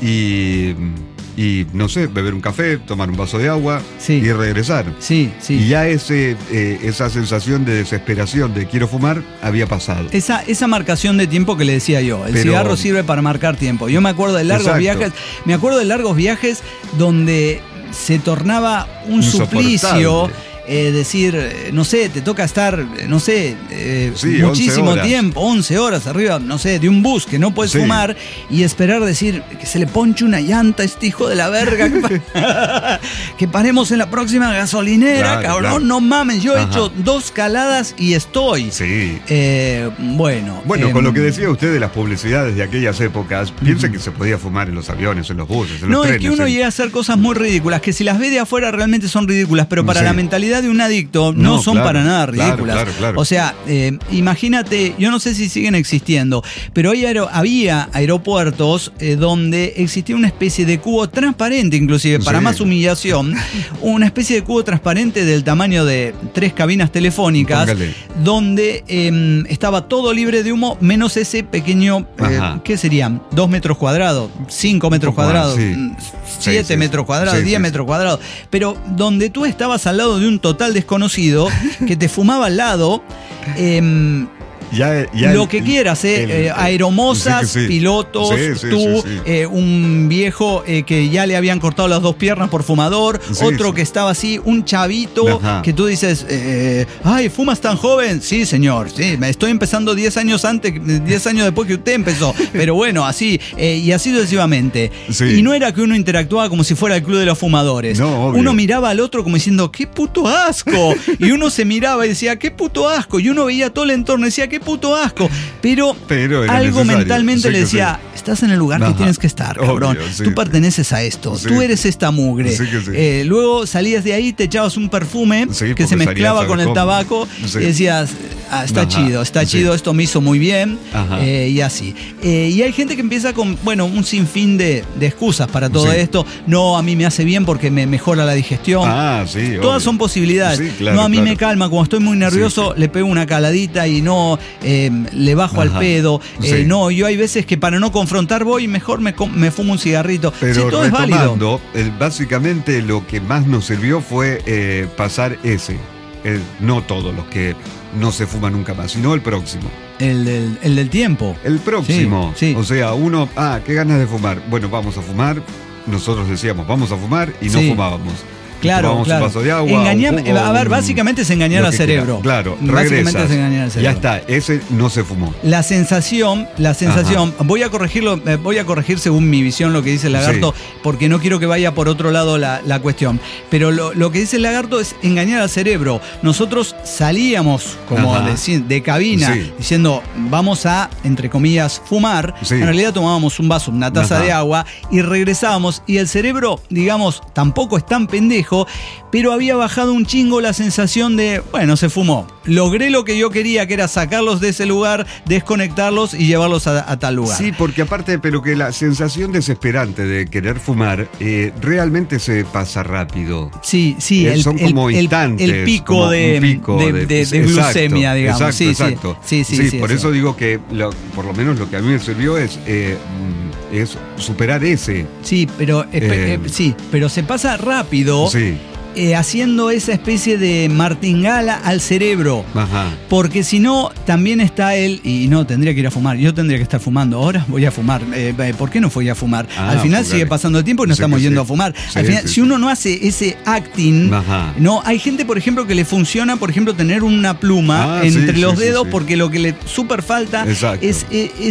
y no sé, beber un café, tomar un vaso de agua y regresar. Y ya esa sensación de desesperación de quiero fumar había pasado. Esa marcación de tiempo que le decía yo, el cigarro sirve para marcar tiempo. Yo me acuerdo de largos viajes, donde se tornaba un suplicio. Decir, no sé, te toca estar, no sé, muchísimo tiempo, 11 horas arriba, no sé, de un bus que no puedes fumar y esperar decir que se le ponche una llanta a este hijo de la verga, que paremos en la próxima gasolinera, cabrón, no mames, yo he hecho 2 caladas y estoy. Bueno, con lo que decía usted de las publicidades de aquellas épocas, piensa que se podía fumar en los aviones, en los buses, en los trenes. Es que uno llega a hacer cosas muy ridículas, que si las ve de afuera realmente son ridículas, pero para la mentalidad de un adicto no son para nada ridículas. O sea, imagínate, yo no sé si siguen existiendo, pero había aeropuertos donde existía una especie de cubo transparente, inclusive, para más humillación, una especie de cubo transparente del tamaño de 3 cabinas telefónicas, donde estaba todo libre de humo, menos ese pequeño, ¿qué serían? 2 metros cuadrados, 5 metros cuadrados, 7 metros cuadrados, 10 metros cuadrados, pero donde tú estabas al lado de un total desconocido que te fumaba al lado, lo que quieras, aeromosas, pilotos, un viejo que ya le habían cortado las 2 piernas por fumador, otro que estaba así, un chavito que tú dices, ay, ¿fumas tan joven? Sí, señor, me estoy empezando 10 años después que usted empezó, pero bueno, así, y así sucesivamente. Y no era que uno interactuaba como si fuera el club de los fumadores. Uno miraba al otro como diciendo, ¡qué puto asco! Y uno se miraba y decía, ¡qué puto asco! Y uno veía todo el entorno y decía, ¡qué puto asco. Pero algo necesario. mentalmente le decía, sí. Estás en el lugar que tienes que estar, cabrón. Obvio, sí. Tú perteneces a esto, tú eres esta mugre. Luego salías de ahí, te echabas un perfume que se mezclaba con el tabaco y decías, está chido, esto me hizo muy bien, y así. Y hay gente que empieza con, un sinfín de excusas para todo esto. No, a mí me hace bien porque me mejora la digestión. Todas son posibilidades. A mí me calma, cuando estoy muy nervioso le pego una caladita y no le bajo al pedo. No, yo hay veces que para no confrontar voy y mejor me fumo un cigarrito. Pero todo es válido. Básicamente lo que más nos sirvió fue pasar ese. No todos los que no se fuman nunca más, sino el próximo. El del tiempo. El próximo. Sí. O sea, uno, qué ganas de fumar. Bueno, vamos a fumar. Nosotros decíamos, vamos a fumar y no fumábamos. Claro. Un vaso de agua. Básicamente es engañar al cerebro. Claro, básicamente es engañar al cerebro. Ya está, ese no se fumó. La sensación, voy a corregir según mi visión lo que dice el lagarto, porque no quiero que vaya por otro lado la cuestión. Pero lo que dice el lagarto es engañar al cerebro. Nosotros salíamos como de cabina diciendo, vamos a, entre comillas, fumar. En realidad tomábamos un vaso, una taza de agua y regresábamos. Y el cerebro, digamos, tampoco es tan pendejo, pero había bajado un chingo la sensación de, se fumó. Logré lo que yo quería, que era sacarlos de ese lugar, desconectarlos y llevarlos a tal lugar. Sí, porque aparte, pero que la sensación desesperante de querer fumar realmente se pasa rápido. Sí, son como instantes. El pico de glucemia, digamos. Exacto. Sí, por eso digo que por lo menos lo que a mí me sirvió es superar ese. Sí, pero se pasa rápido. Haciendo esa especie de martingala al cerebro. Porque si no, también está él, y no, tendría que ir a fumar. Yo tendría que estar fumando. Ahora voy a fumar. ¿Por qué no fui a fumar? Al final sigue pasando el tiempo y no estamos yendo a fumar. Al final, si uno no hace ese acting, no, hay gente, por ejemplo, que le funciona, por ejemplo, tener una pluma entre los dedos, porque lo que le súper falta es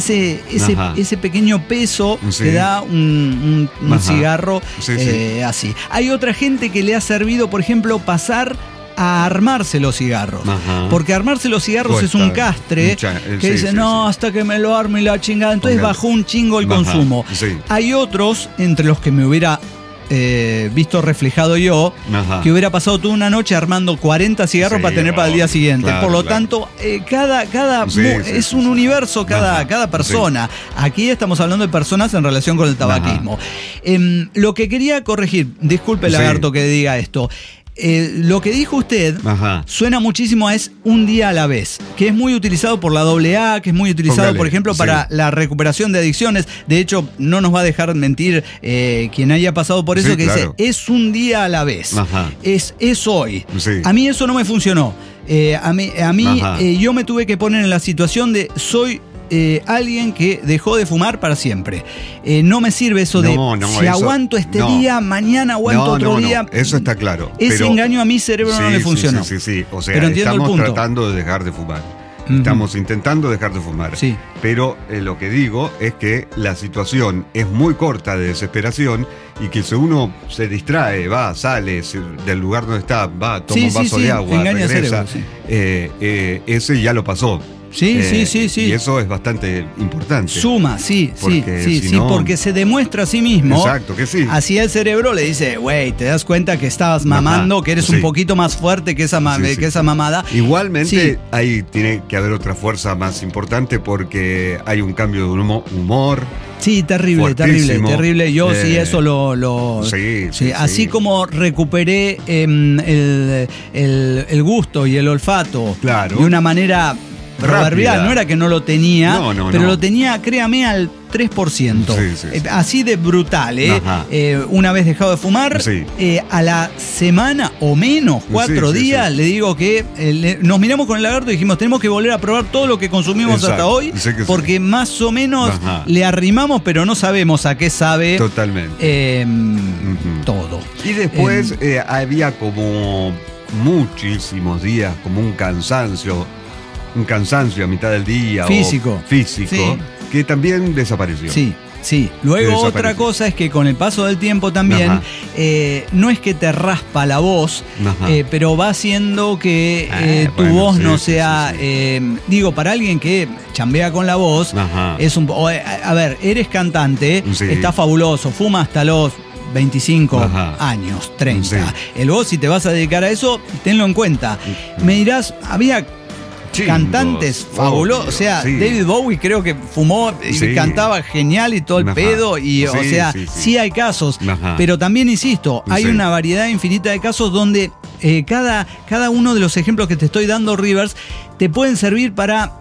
ese pequeño peso que da un cigarro así. Hay otra gente que le ha servido, por ejemplo, pasar a armarse los cigarros. Porque armarse los cigarros es un castre que dice, hasta que me lo arme y la chingada. Entonces bajó un chingo el consumo. Hay otros, entre los que me hubiera visto reflejado yo, que hubiera pasado toda una noche armando 40 cigarros para tener para el día siguiente. Por lo tanto, cada es un universo cada persona. Aquí estamos hablando de personas en relación con el tabaquismo. Lo que quería corregir, disculpe lagarto que diga esto, lo que dijo usted suena muchísimo a es un día a la vez, que es muy utilizado por la AA, que es muy utilizado, por ejemplo, para la recuperación de adicciones. De hecho, no nos va a dejar mentir quien haya pasado por eso, que dice, es un día a la vez, es hoy. A mí eso no me funcionó. A mí yo me tuve que poner en la situación de soy alguien que dejó de fumar para siempre. No me sirve eso de si aguanto este día, mañana aguanto otro día. Eso está claro. Ese engaño a mi cerebro no le funcionó. Sí. O sea, estamos tratando de dejar de fumar. Estamos intentando dejar de fumar. Pero lo que digo es que la situación es muy corta de desesperación y que si uno se distrae, sale del lugar donde está, toma un vaso de agua, regresa, ese ya lo pasó. Sí. Y eso es bastante importante. Suma, porque se demuestra a sí mismo. Exacto, que sí. Así el cerebro le dice, güey, te das cuenta que estabas mamando, que eres un poquito más fuerte que esa mamada. Igualmente, ahí tiene que haber otra fuerza más importante porque hay un cambio de humor. Sí, terrible. Yo eso así como recuperé el gusto y el olfato de una manera proverbial, no era que no lo tenía, pero lo tenía, créame, al 3%. Así de brutal, una vez dejado de fumar, a la semana o menos, 4 días, le digo que nos miramos con el lagarto y dijimos, tenemos que volver a probar todo lo que consumimos hasta hoy, porque más o menos le arrimamos, pero no sabemos a qué sabe. Totalmente. Todo. Y después había como muchísimos días, como un cansancio a mitad del día. Físico. Que también desapareció. Sí, luego otra cosa es que con el paso del tiempo también, no es que te raspa la voz, pero va haciendo que tu voz no sea, digo, para alguien que chambea con la voz, es un... A ver, eres cantante, está fabuloso, fuma hasta los 25 años, 30. Vos, si te vas a dedicar a eso, tenlo en cuenta. Me dirás, había... cantantes fabulosos, o sea, David Bowie creo que fumó y cantaba genial y todo el pedo, y o sea, sí hay casos, pero también insisto, hay una variedad infinita de casos donde cada uno de los ejemplos que te estoy dando, Rivers, te pueden servir para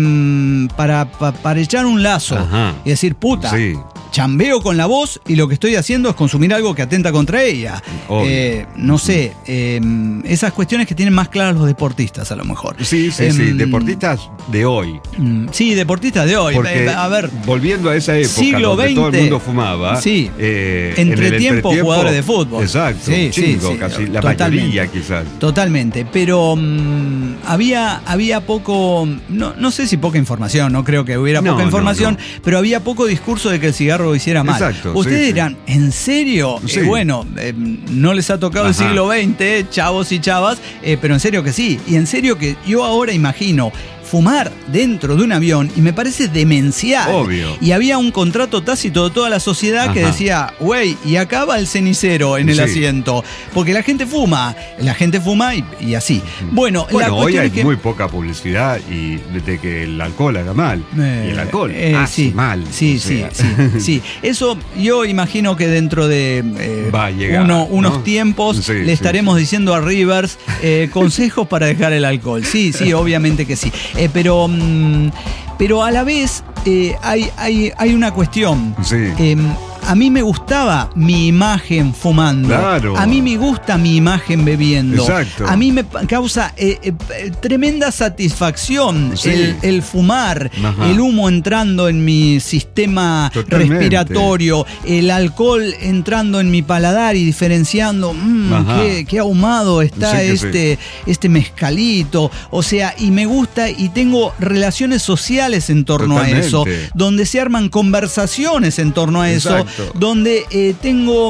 echar un lazo y decir, puta, chambeo con la voz y lo que estoy haciendo es consumir algo que atenta contra ella. No sé, esas cuestiones que tienen más claras los deportistas a lo mejor. Sí, deportistas de hoy. Sí, deportistas de hoy. Porque, a ver, volviendo a esa época siglo donde XX, todo el mundo fumaba. Entretiempo jugadores de fútbol. Exacto, casi la mayoría quizás. Totalmente, pero había poco, no sé si poca información, no creo que hubiera poca información, pero había poco discurso de que el cigarro hiciera mal. Exacto, ustedes dirán, ¿en serio? Bueno, no les ha tocado el siglo XX, chavos y chavas, pero en serio que sí. Y en serio que yo ahora imagino fumar dentro de un avión y me parece demencial. Obvio. Y había un contrato tácito de toda la sociedad que decía, güey, y acá va el cenicero en el asiento. Porque la gente fuma y así. Bueno, la hoy hay es que... muy poca publicidad y de que el alcohol haga mal. Y el alcohol hace mal. Sí. Eso yo imagino que dentro de va a llegar, unos tiempos le estaremos diciendo a Rivers consejos para dejar el alcohol. Sí, obviamente que sí. Pero a la vez hay una cuestión. A mí me gustaba mi imagen fumando. Claro. A mí me gusta mi imagen bebiendo. Exacto. A mí me causa tremenda satisfacción el fumar, el humo entrando en mi sistema respiratorio, el alcohol entrando en mi paladar y diferenciando, qué ahumado está este mezcalito. O sea, y me gusta y tengo relaciones sociales en torno a eso, donde se arman conversaciones en torno a eso. Donde tengo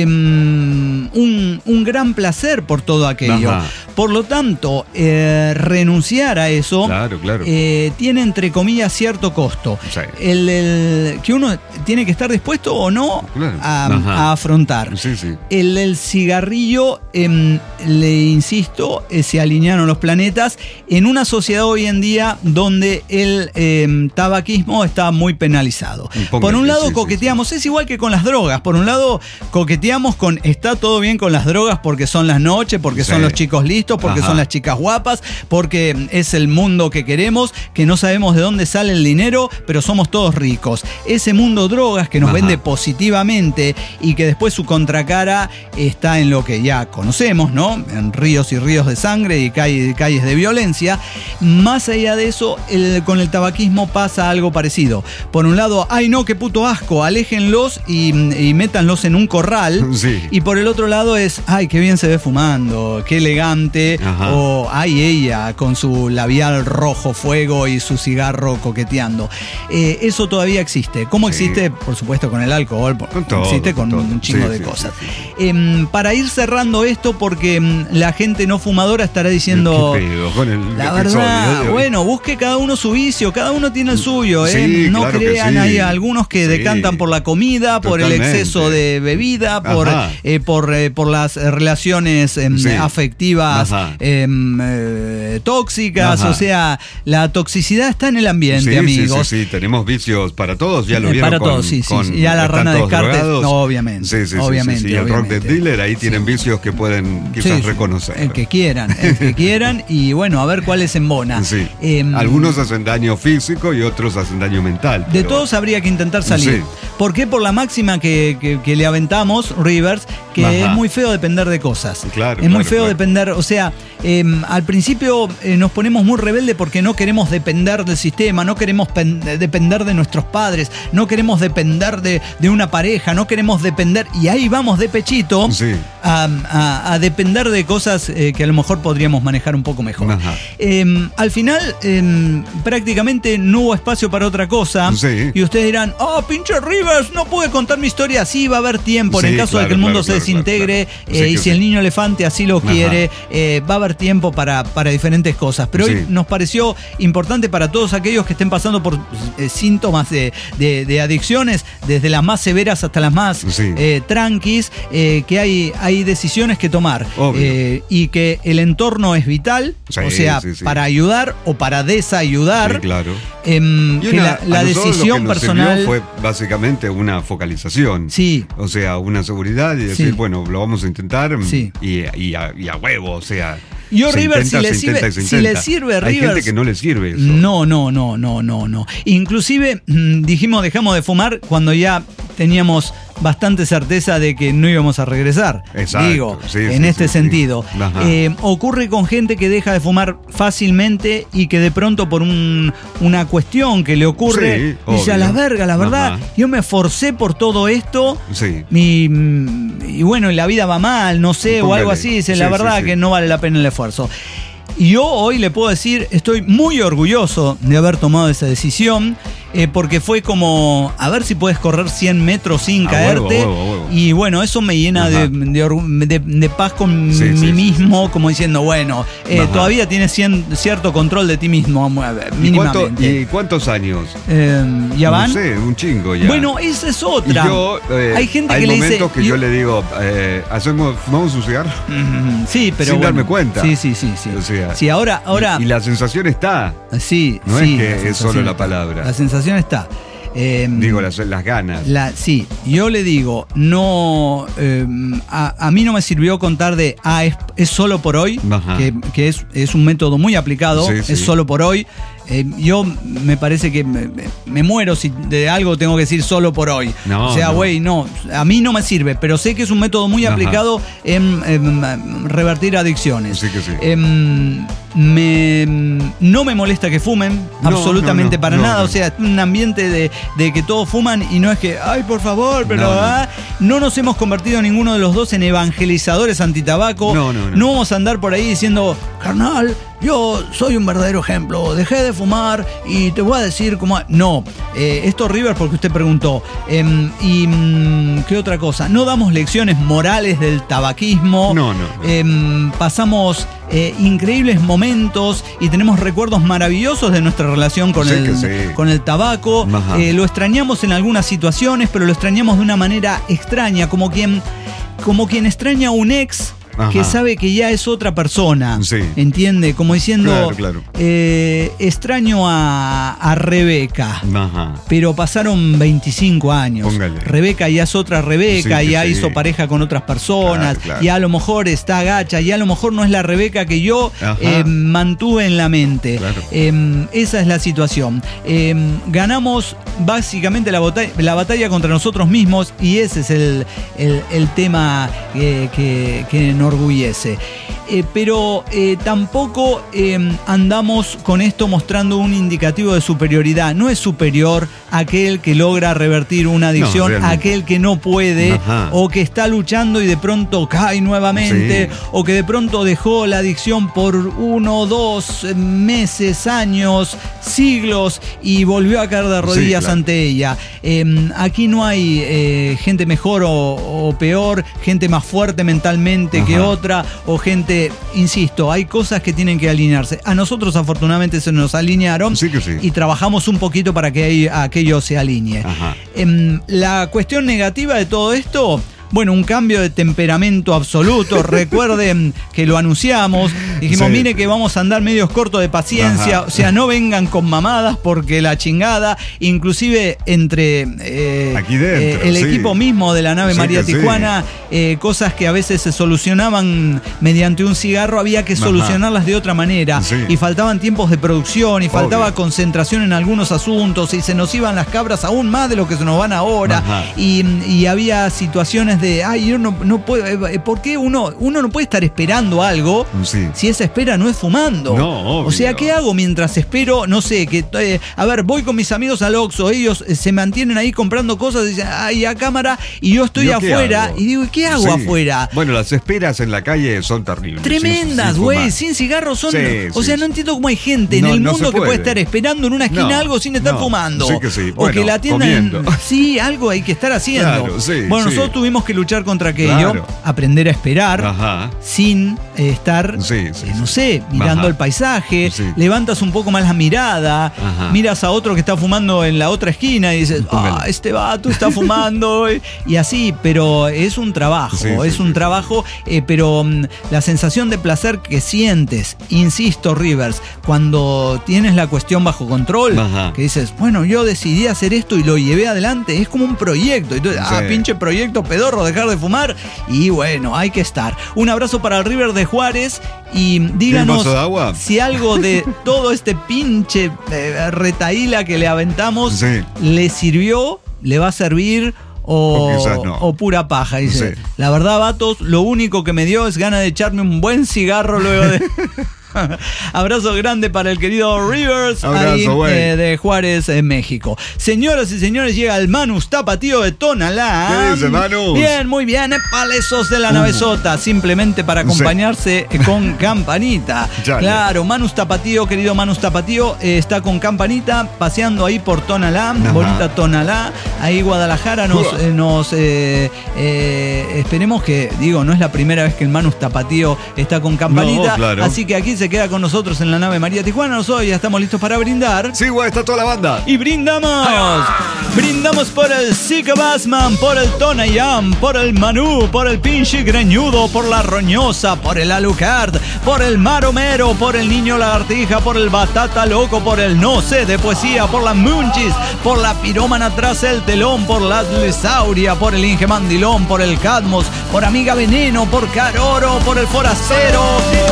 un gran placer por todo aquello. Por lo tanto, renunciar a eso tiene, entre comillas, cierto costo. Que uno tiene que estar dispuesto o no a afrontar. El cigarrillo, le insisto, se alinearon los planetas en una sociedad hoy en día donde el tabaquismo está muy penalizado. Por un lado, coqueteamos, es igual que con las drogas. Por un lado, coqueteamos con está todo bien con las drogas porque son las noches, porque son los chicos listos, porque son las chicas guapas, porque es el mundo que queremos, que no sabemos de dónde sale el dinero, pero somos todos ricos. Ese mundo drogas que nos vende positivamente y que después su contracara está en lo que ya conocemos, ¿no? En ríos y ríos de sangre y calles de violencia. Más allá de eso, con el tabaquismo pasa algo parecido. Por un lado, ay no, qué puto asco, aléjenlos y métanlos en un corral. Y por el otro lado es, ay, qué bien se ve fumando, qué elegante. O ay, ella con su labial rojo fuego y su cigarro coqueteando. Eso todavía existe. ¿Cómo existe? Por supuesto con el alcohol, existe con un chingo de cosas. Para ir cerrando esto, porque la gente no fumadora estará diciendo, la verdad, bueno, busque cada uno su vicio, cada uno tiene el suyo. No claro crean, hay algunos que decantan por la comida, por el exceso de bebida, por las relaciones afectivas tóxicas. O sea, la toxicidad está en el ambiente, amigos. Sí, tenemos vicios para todos, ya lo vieron para todos, con y a la rana de Descartes, obviamente. Y el Rock the Dealer, ahí tienen vicios que pueden quizás reconocer. El que quieran, y bueno, a ver cuál es embona. Algunos hacen daño físico y otros hacen daño mental. De todos habría que intentar salir. ¿Por qué? Por la máxima que le aventamos, Rivers, que es muy feo depender de cosas. Es muy feo depender, o sea, al principio nos ponemos muy rebeldes porque no queremos depender del sistema, no queremos depender de nuestros padres, no queremos depender de una pareja, no queremos depender, y ahí vamos de pechito a depender de cosas que a lo mejor podríamos manejar un poco mejor. al final prácticamente no hubo espacio para otra cosa. Sí. Y ustedes dirán, pinche Rivers, no pude contar mi historia. Sí, va a haber tiempo en el caso de que el mundo se desintegre. Y si el niño elefante así lo quiere, va a haber tiempo para diferentes cosas. Pero hoy nos pareció importante para todos aquellos que estén pasando por síntomas de adicciones, desde las más severas hasta las más tranquis, que hay decisiones que tomar. Y que el entorno es vital, para ayudar o para desayudar. Sí, claro. Que la decisión personal fue básicamente una focalización. Sí. O sea, una seguridad y decir, bueno, lo vamos a intentar y a huevo, o sea. Yo River, si le sirve River. Hay gente que no le sirve eso. No. Inclusive dejamos de fumar cuando ya teníamos bastante certeza de que no íbamos a regresar. Exacto. Digo, en este sentido. Ocurre con gente que deja de fumar fácilmente y que de pronto por una cuestión que le ocurre, dice, a la verga, la verdad, yo me esforcé por todo esto y bueno, la vida va mal, no sé, o algo así, dice, la verdad que no vale la pena el esfuerzo. Y yo hoy le puedo decir, estoy muy orgulloso de haber tomado esa decisión, porque fue como, a ver si puedes correr 100 metros sin caerte. Huevo. Y bueno, eso me llena de paz con mí mismo, como diciendo, bueno, todavía tienes cierto control de ti mismo, mínimamente. ¿Y cuántos años? ¿Ya van? No sé, un chingo ya. Bueno, esa es otra. Yo, hay gente que le dice... Hay momentos que yo le digo, ¿fumamos un cigarro? Sí, pero sin darme cuenta. Sí. O sea, sí, ahora... Y la sensación está. Sí, no es que es solo la palabra. La sensación está. Digo, las ganas. Sí, yo le digo, no, a mí no me sirvió contar de, es solo por hoy, que es un método muy aplicado, es solo por hoy. Yo me parece que me muero si de algo tengo que decir solo por hoy. No, a mí no me sirve, pero sé que es un método muy aplicado en revertir adicciones. No me molesta que fumen, absolutamente para nada. O sea, es un ambiente de que todos fuman y no es que, ay, por favor, pero no nos hemos convertido ninguno de los dos en evangelizadores antitabaco. No vamos a andar por ahí diciendo, carnal, yo soy un verdadero ejemplo, dejé de fumar y te voy a decir cómo... No, esto River porque usted preguntó. ¿Qué otra cosa? No damos lecciones morales del tabaquismo. Pasamos increíbles momentos y tenemos recuerdos maravillosos de nuestra relación con el tabaco. Lo extrañamos en algunas situaciones, pero lo extrañamos de una manera extraña, como quien extraña a un ex que sabe que ya es otra persona. ¿Entiende? Como diciendo, extraño a Rebeca, pero pasaron 25 años. Rebeca ya es otra Rebeca, ya hizo pareja con otras personas, y a lo mejor está gacha, y a lo mejor no es la Rebeca que yo mantuve en la mente. Esa es la situación. Ganamos básicamente la batalla contra nosotros mismos, y ese es el tema que nos orgullece. Pero tampoco andamos con esto mostrando un indicativo de superioridad. No es superior aquel que logra revertir una adicción a aquel que no puede, o que está luchando y de pronto cae nuevamente, o que de pronto dejó la adicción por 1, 2 meses, años, siglos y volvió a caer de rodillas ante ella. Aquí no hay gente mejor o peor, gente más fuerte mentalmente que otra, o gente, insisto, hay cosas que tienen que alinearse. A nosotros afortunadamente se nos alinearon y trabajamos un poquito para que aquello se alinee. La cuestión negativa de todo esto, bueno, un cambio de temperamento absoluto. Recuerden que lo anunciamos. Dijimos, mire que vamos a andar medios cortos de paciencia. O sea, no vengan con mamadas porque la chingada, inclusive entre aquí dentro, el equipo mismo de la nave María Tijuana, cosas que a veces se solucionaban mediante un cigarro, había que solucionarlas de otra manera. Y faltaban tiempos de producción, y faltaba concentración en algunos asuntos, y se nos iban las cabras aún más de lo que se nos van ahora. Y había situaciones ganas de, yo no puedo, ¿por qué uno no puede estar esperando algo si esa espera no es fumando? No, obvio. O sea, ¿qué hago mientras espero? No sé, voy con mis amigos al Oxxo, ellos se mantienen ahí comprando cosas y dicen, a cámara, y yo estoy afuera, y digo, ¿qué hago afuera? Bueno, las esperas en la calle son terribles. Tremendas, güey, sin cigarros son... o sea, no entiendo cómo hay gente en el mundo que puede estar esperando en una esquina algo sin estar fumando. Sí que sí. O que la atiendan. Sí, algo hay que estar haciendo. Claro, nosotros tuvimos que luchar contra aquello, aprender a esperar sin estar, no sé, mirando el paisaje, levantas un poco más la mirada, miras a otro que está fumando en la otra esquina y dices, este vato está fumando, y así, pero es un trabajo, pero la sensación de placer que sientes, insisto, Rivers, cuando tienes la cuestión bajo control, que dices, bueno, yo decidí hacer esto y lo llevé adelante, es como un proyecto, entonces, pinche proyecto pedorro, dejar de fumar, y bueno, hay que estar. Un abrazo para el River de Juárez, y díganos si algo de todo este pinche retaíla que le aventamos le sirvió, le va a servir o pura paja. Dice, la verdad, vatos, lo único que me dio es ganas de echarme un buen cigarro luego de... Abrazo grande para el querido Rivers, de Juárez, en México. Señoras y señores, llega el Manus Tapatío de Tonalá. ¿Qué dice, Manus? Bien, muy bien, palesos de la navezota, simplemente para acompañarse con campanita. Claro, Manus Tapatío, querido Manus Tapatío, está con campanita, paseando ahí por Tonalá, bonita Tonalá, ahí Guadalajara. Esperemos que, no es la primera vez que el Manus Tapatío está con campanita, así que aquí se queda con nosotros en la nave María Tijuana. Nosotros ya estamos listos para brindar. Sí, güey, está toda la banda. Y brindamos. Brindamos por el Zika Bassman, por el Tonayán, por el Manú, por el pinche greñudo, por la roñosa, por el Alucard, por el Maromero, por el niño lagartija, por el Batata Loco, por el No sé de poesía, por la Munchis, por la pirómana tras el telón, por la Lesauria, por el Inge Mandilón, por el Cadmos, por Amiga Veneno, por Caroro, por el Forastero.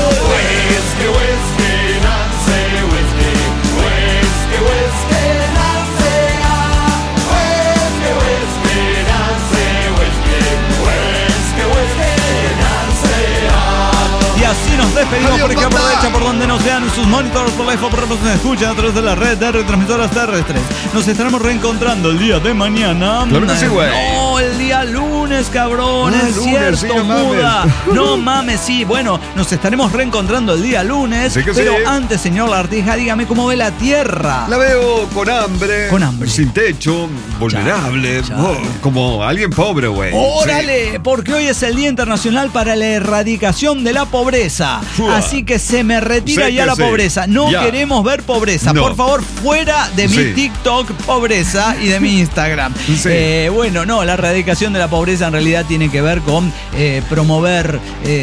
Y así nos despedimos. Porque aprovecha por donde nos vean sus monitores, por la info, por nos escuchan a través de la red de retransmisoras terrestres. Nos estaremos reencontrando el día de mañana. Claro que sí, güey. No, el día lunes, cabrón. Es cierto, sí, Muda. No mames, sí. Bueno, nos estaremos reencontrando el día lunes. Sí, pero antes, señor Lagartija, dígame cómo ve la tierra. La veo con hambre. Con hambre. Sin techo, vulnerable. Como alguien pobre, güey. ¡Órale! Porque hoy es el Día Internacional para la Erradicación de la Pobreza. Así que se me retira ya la pobreza. No queremos ver pobreza. Por favor, fuera de mi TikTok pobreza y de mi Instagram. Bueno, no, la erradicación de la pobreza en realidad tiene que ver con promover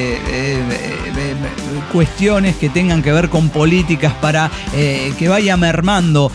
cuestiones que tengan que ver con políticas para que vaya mermando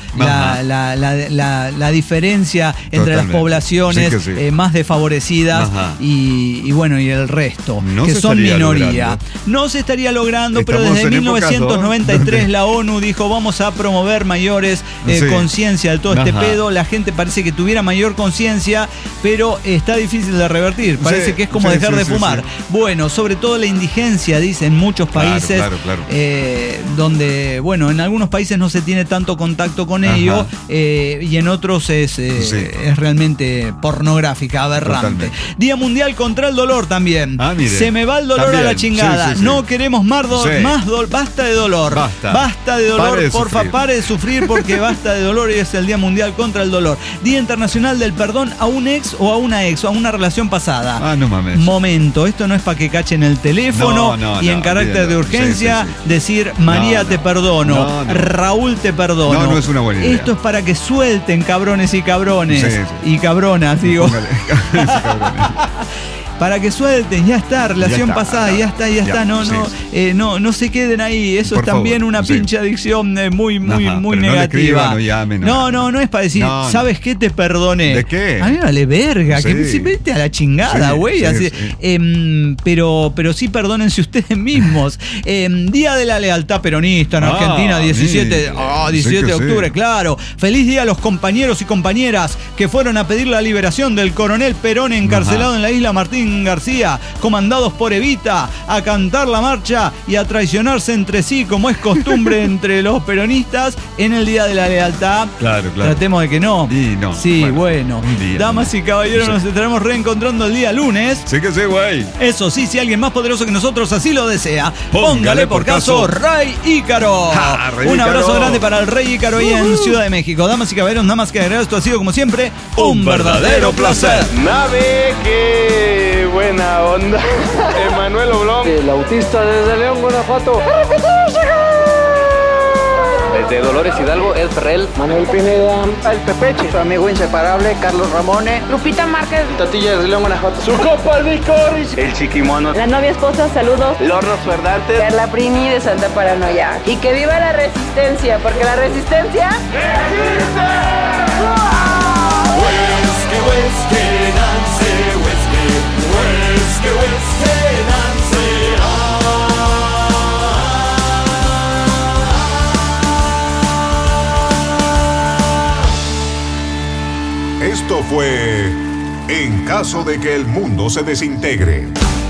la diferencia entre las poblaciones más desfavorecidas y bueno, y el resto, que son minoría. No se estaría logrando, pero desde 1993 la ONU dijo, vamos a promover mayores conciencia de todo este pedo. La gente parece que tuviera mayor conciencia, pero está difícil de revertir. Parece que es como dejar de fumar. Bueno, sobre todo la indigencia, dicen muchos países, donde, bueno, en algunos países no se tiene tanto contacto con ello, y en otros es realmente pornográfica, aberrante. Día Mundial contra el Dolor también. Se me va el dolor a la chingada. No queremos más dolor. Basta de dolor. Basta de dolor. Porfa, pare de sufrir, porque basta de dolor, y es el Día Mundial contra el Dolor. Día Internacional del Perdón a un ex o a una ex, o a una relación pasada. No mames. Momento, esto no es para que cachen el teléfono y en carácter de urgencia decir, María te perdono, Raúl te perdono. No es una buena idea. Esto es para que suelten, cabrones y cabrones. Y cabronas, digo. para que suelten, ya está, relación pasada, ya está. No se queden ahí. Eso por es también favor, una pinche adicción muy negativa. No es para decir, ¿sabes qué? Te perdoné. ¿De qué? A mí me vale verga, que si vete a la chingada, güey. Pero sí perdónense ustedes mismos. Día de la Lealtad Peronista en Argentina, 17 de octubre, claro. Feliz día a los compañeros y compañeras que fueron a pedir la liberación del coronel Perón encarcelado en la isla Martín García, comandados por Evita, a cantar la marcha y a traicionarse entre sí, como es costumbre entre los peronistas en el Día de la Lealtad. Claro. Tratemos de que no. Sí, bueno. Damas y caballeros, nos estaremos reencontrando el día lunes. Sí que sí, güey. Eso sí, si alguien más poderoso que nosotros así lo desea, póngale por caso Rey Ícaro. Un abrazo grande para el Rey Ícaro ahí en Ciudad de México. Damas y caballeros, nada más que agregar, esto ha sido como siempre un verdadero placer. Nave, qué buena onda. Emanuel Oblón, el autista desde León, Guanajuato. Desde Dolores Hidalgo, El Ferrell, Manuel Pineda, El Pepeche, su amigo inseparable, Carlos Ramone, Lupita Márquez, Tatilla desde León, Guanajuato, su copa de licores, El Chiquimono, la novia esposa, saludos, Lornos Ferdantes, Carla Primi de Santa Paranoia. Y que viva la resistencia, porque la resistencia ¡existe! Esto fue En caso de que el mundo se desintegre.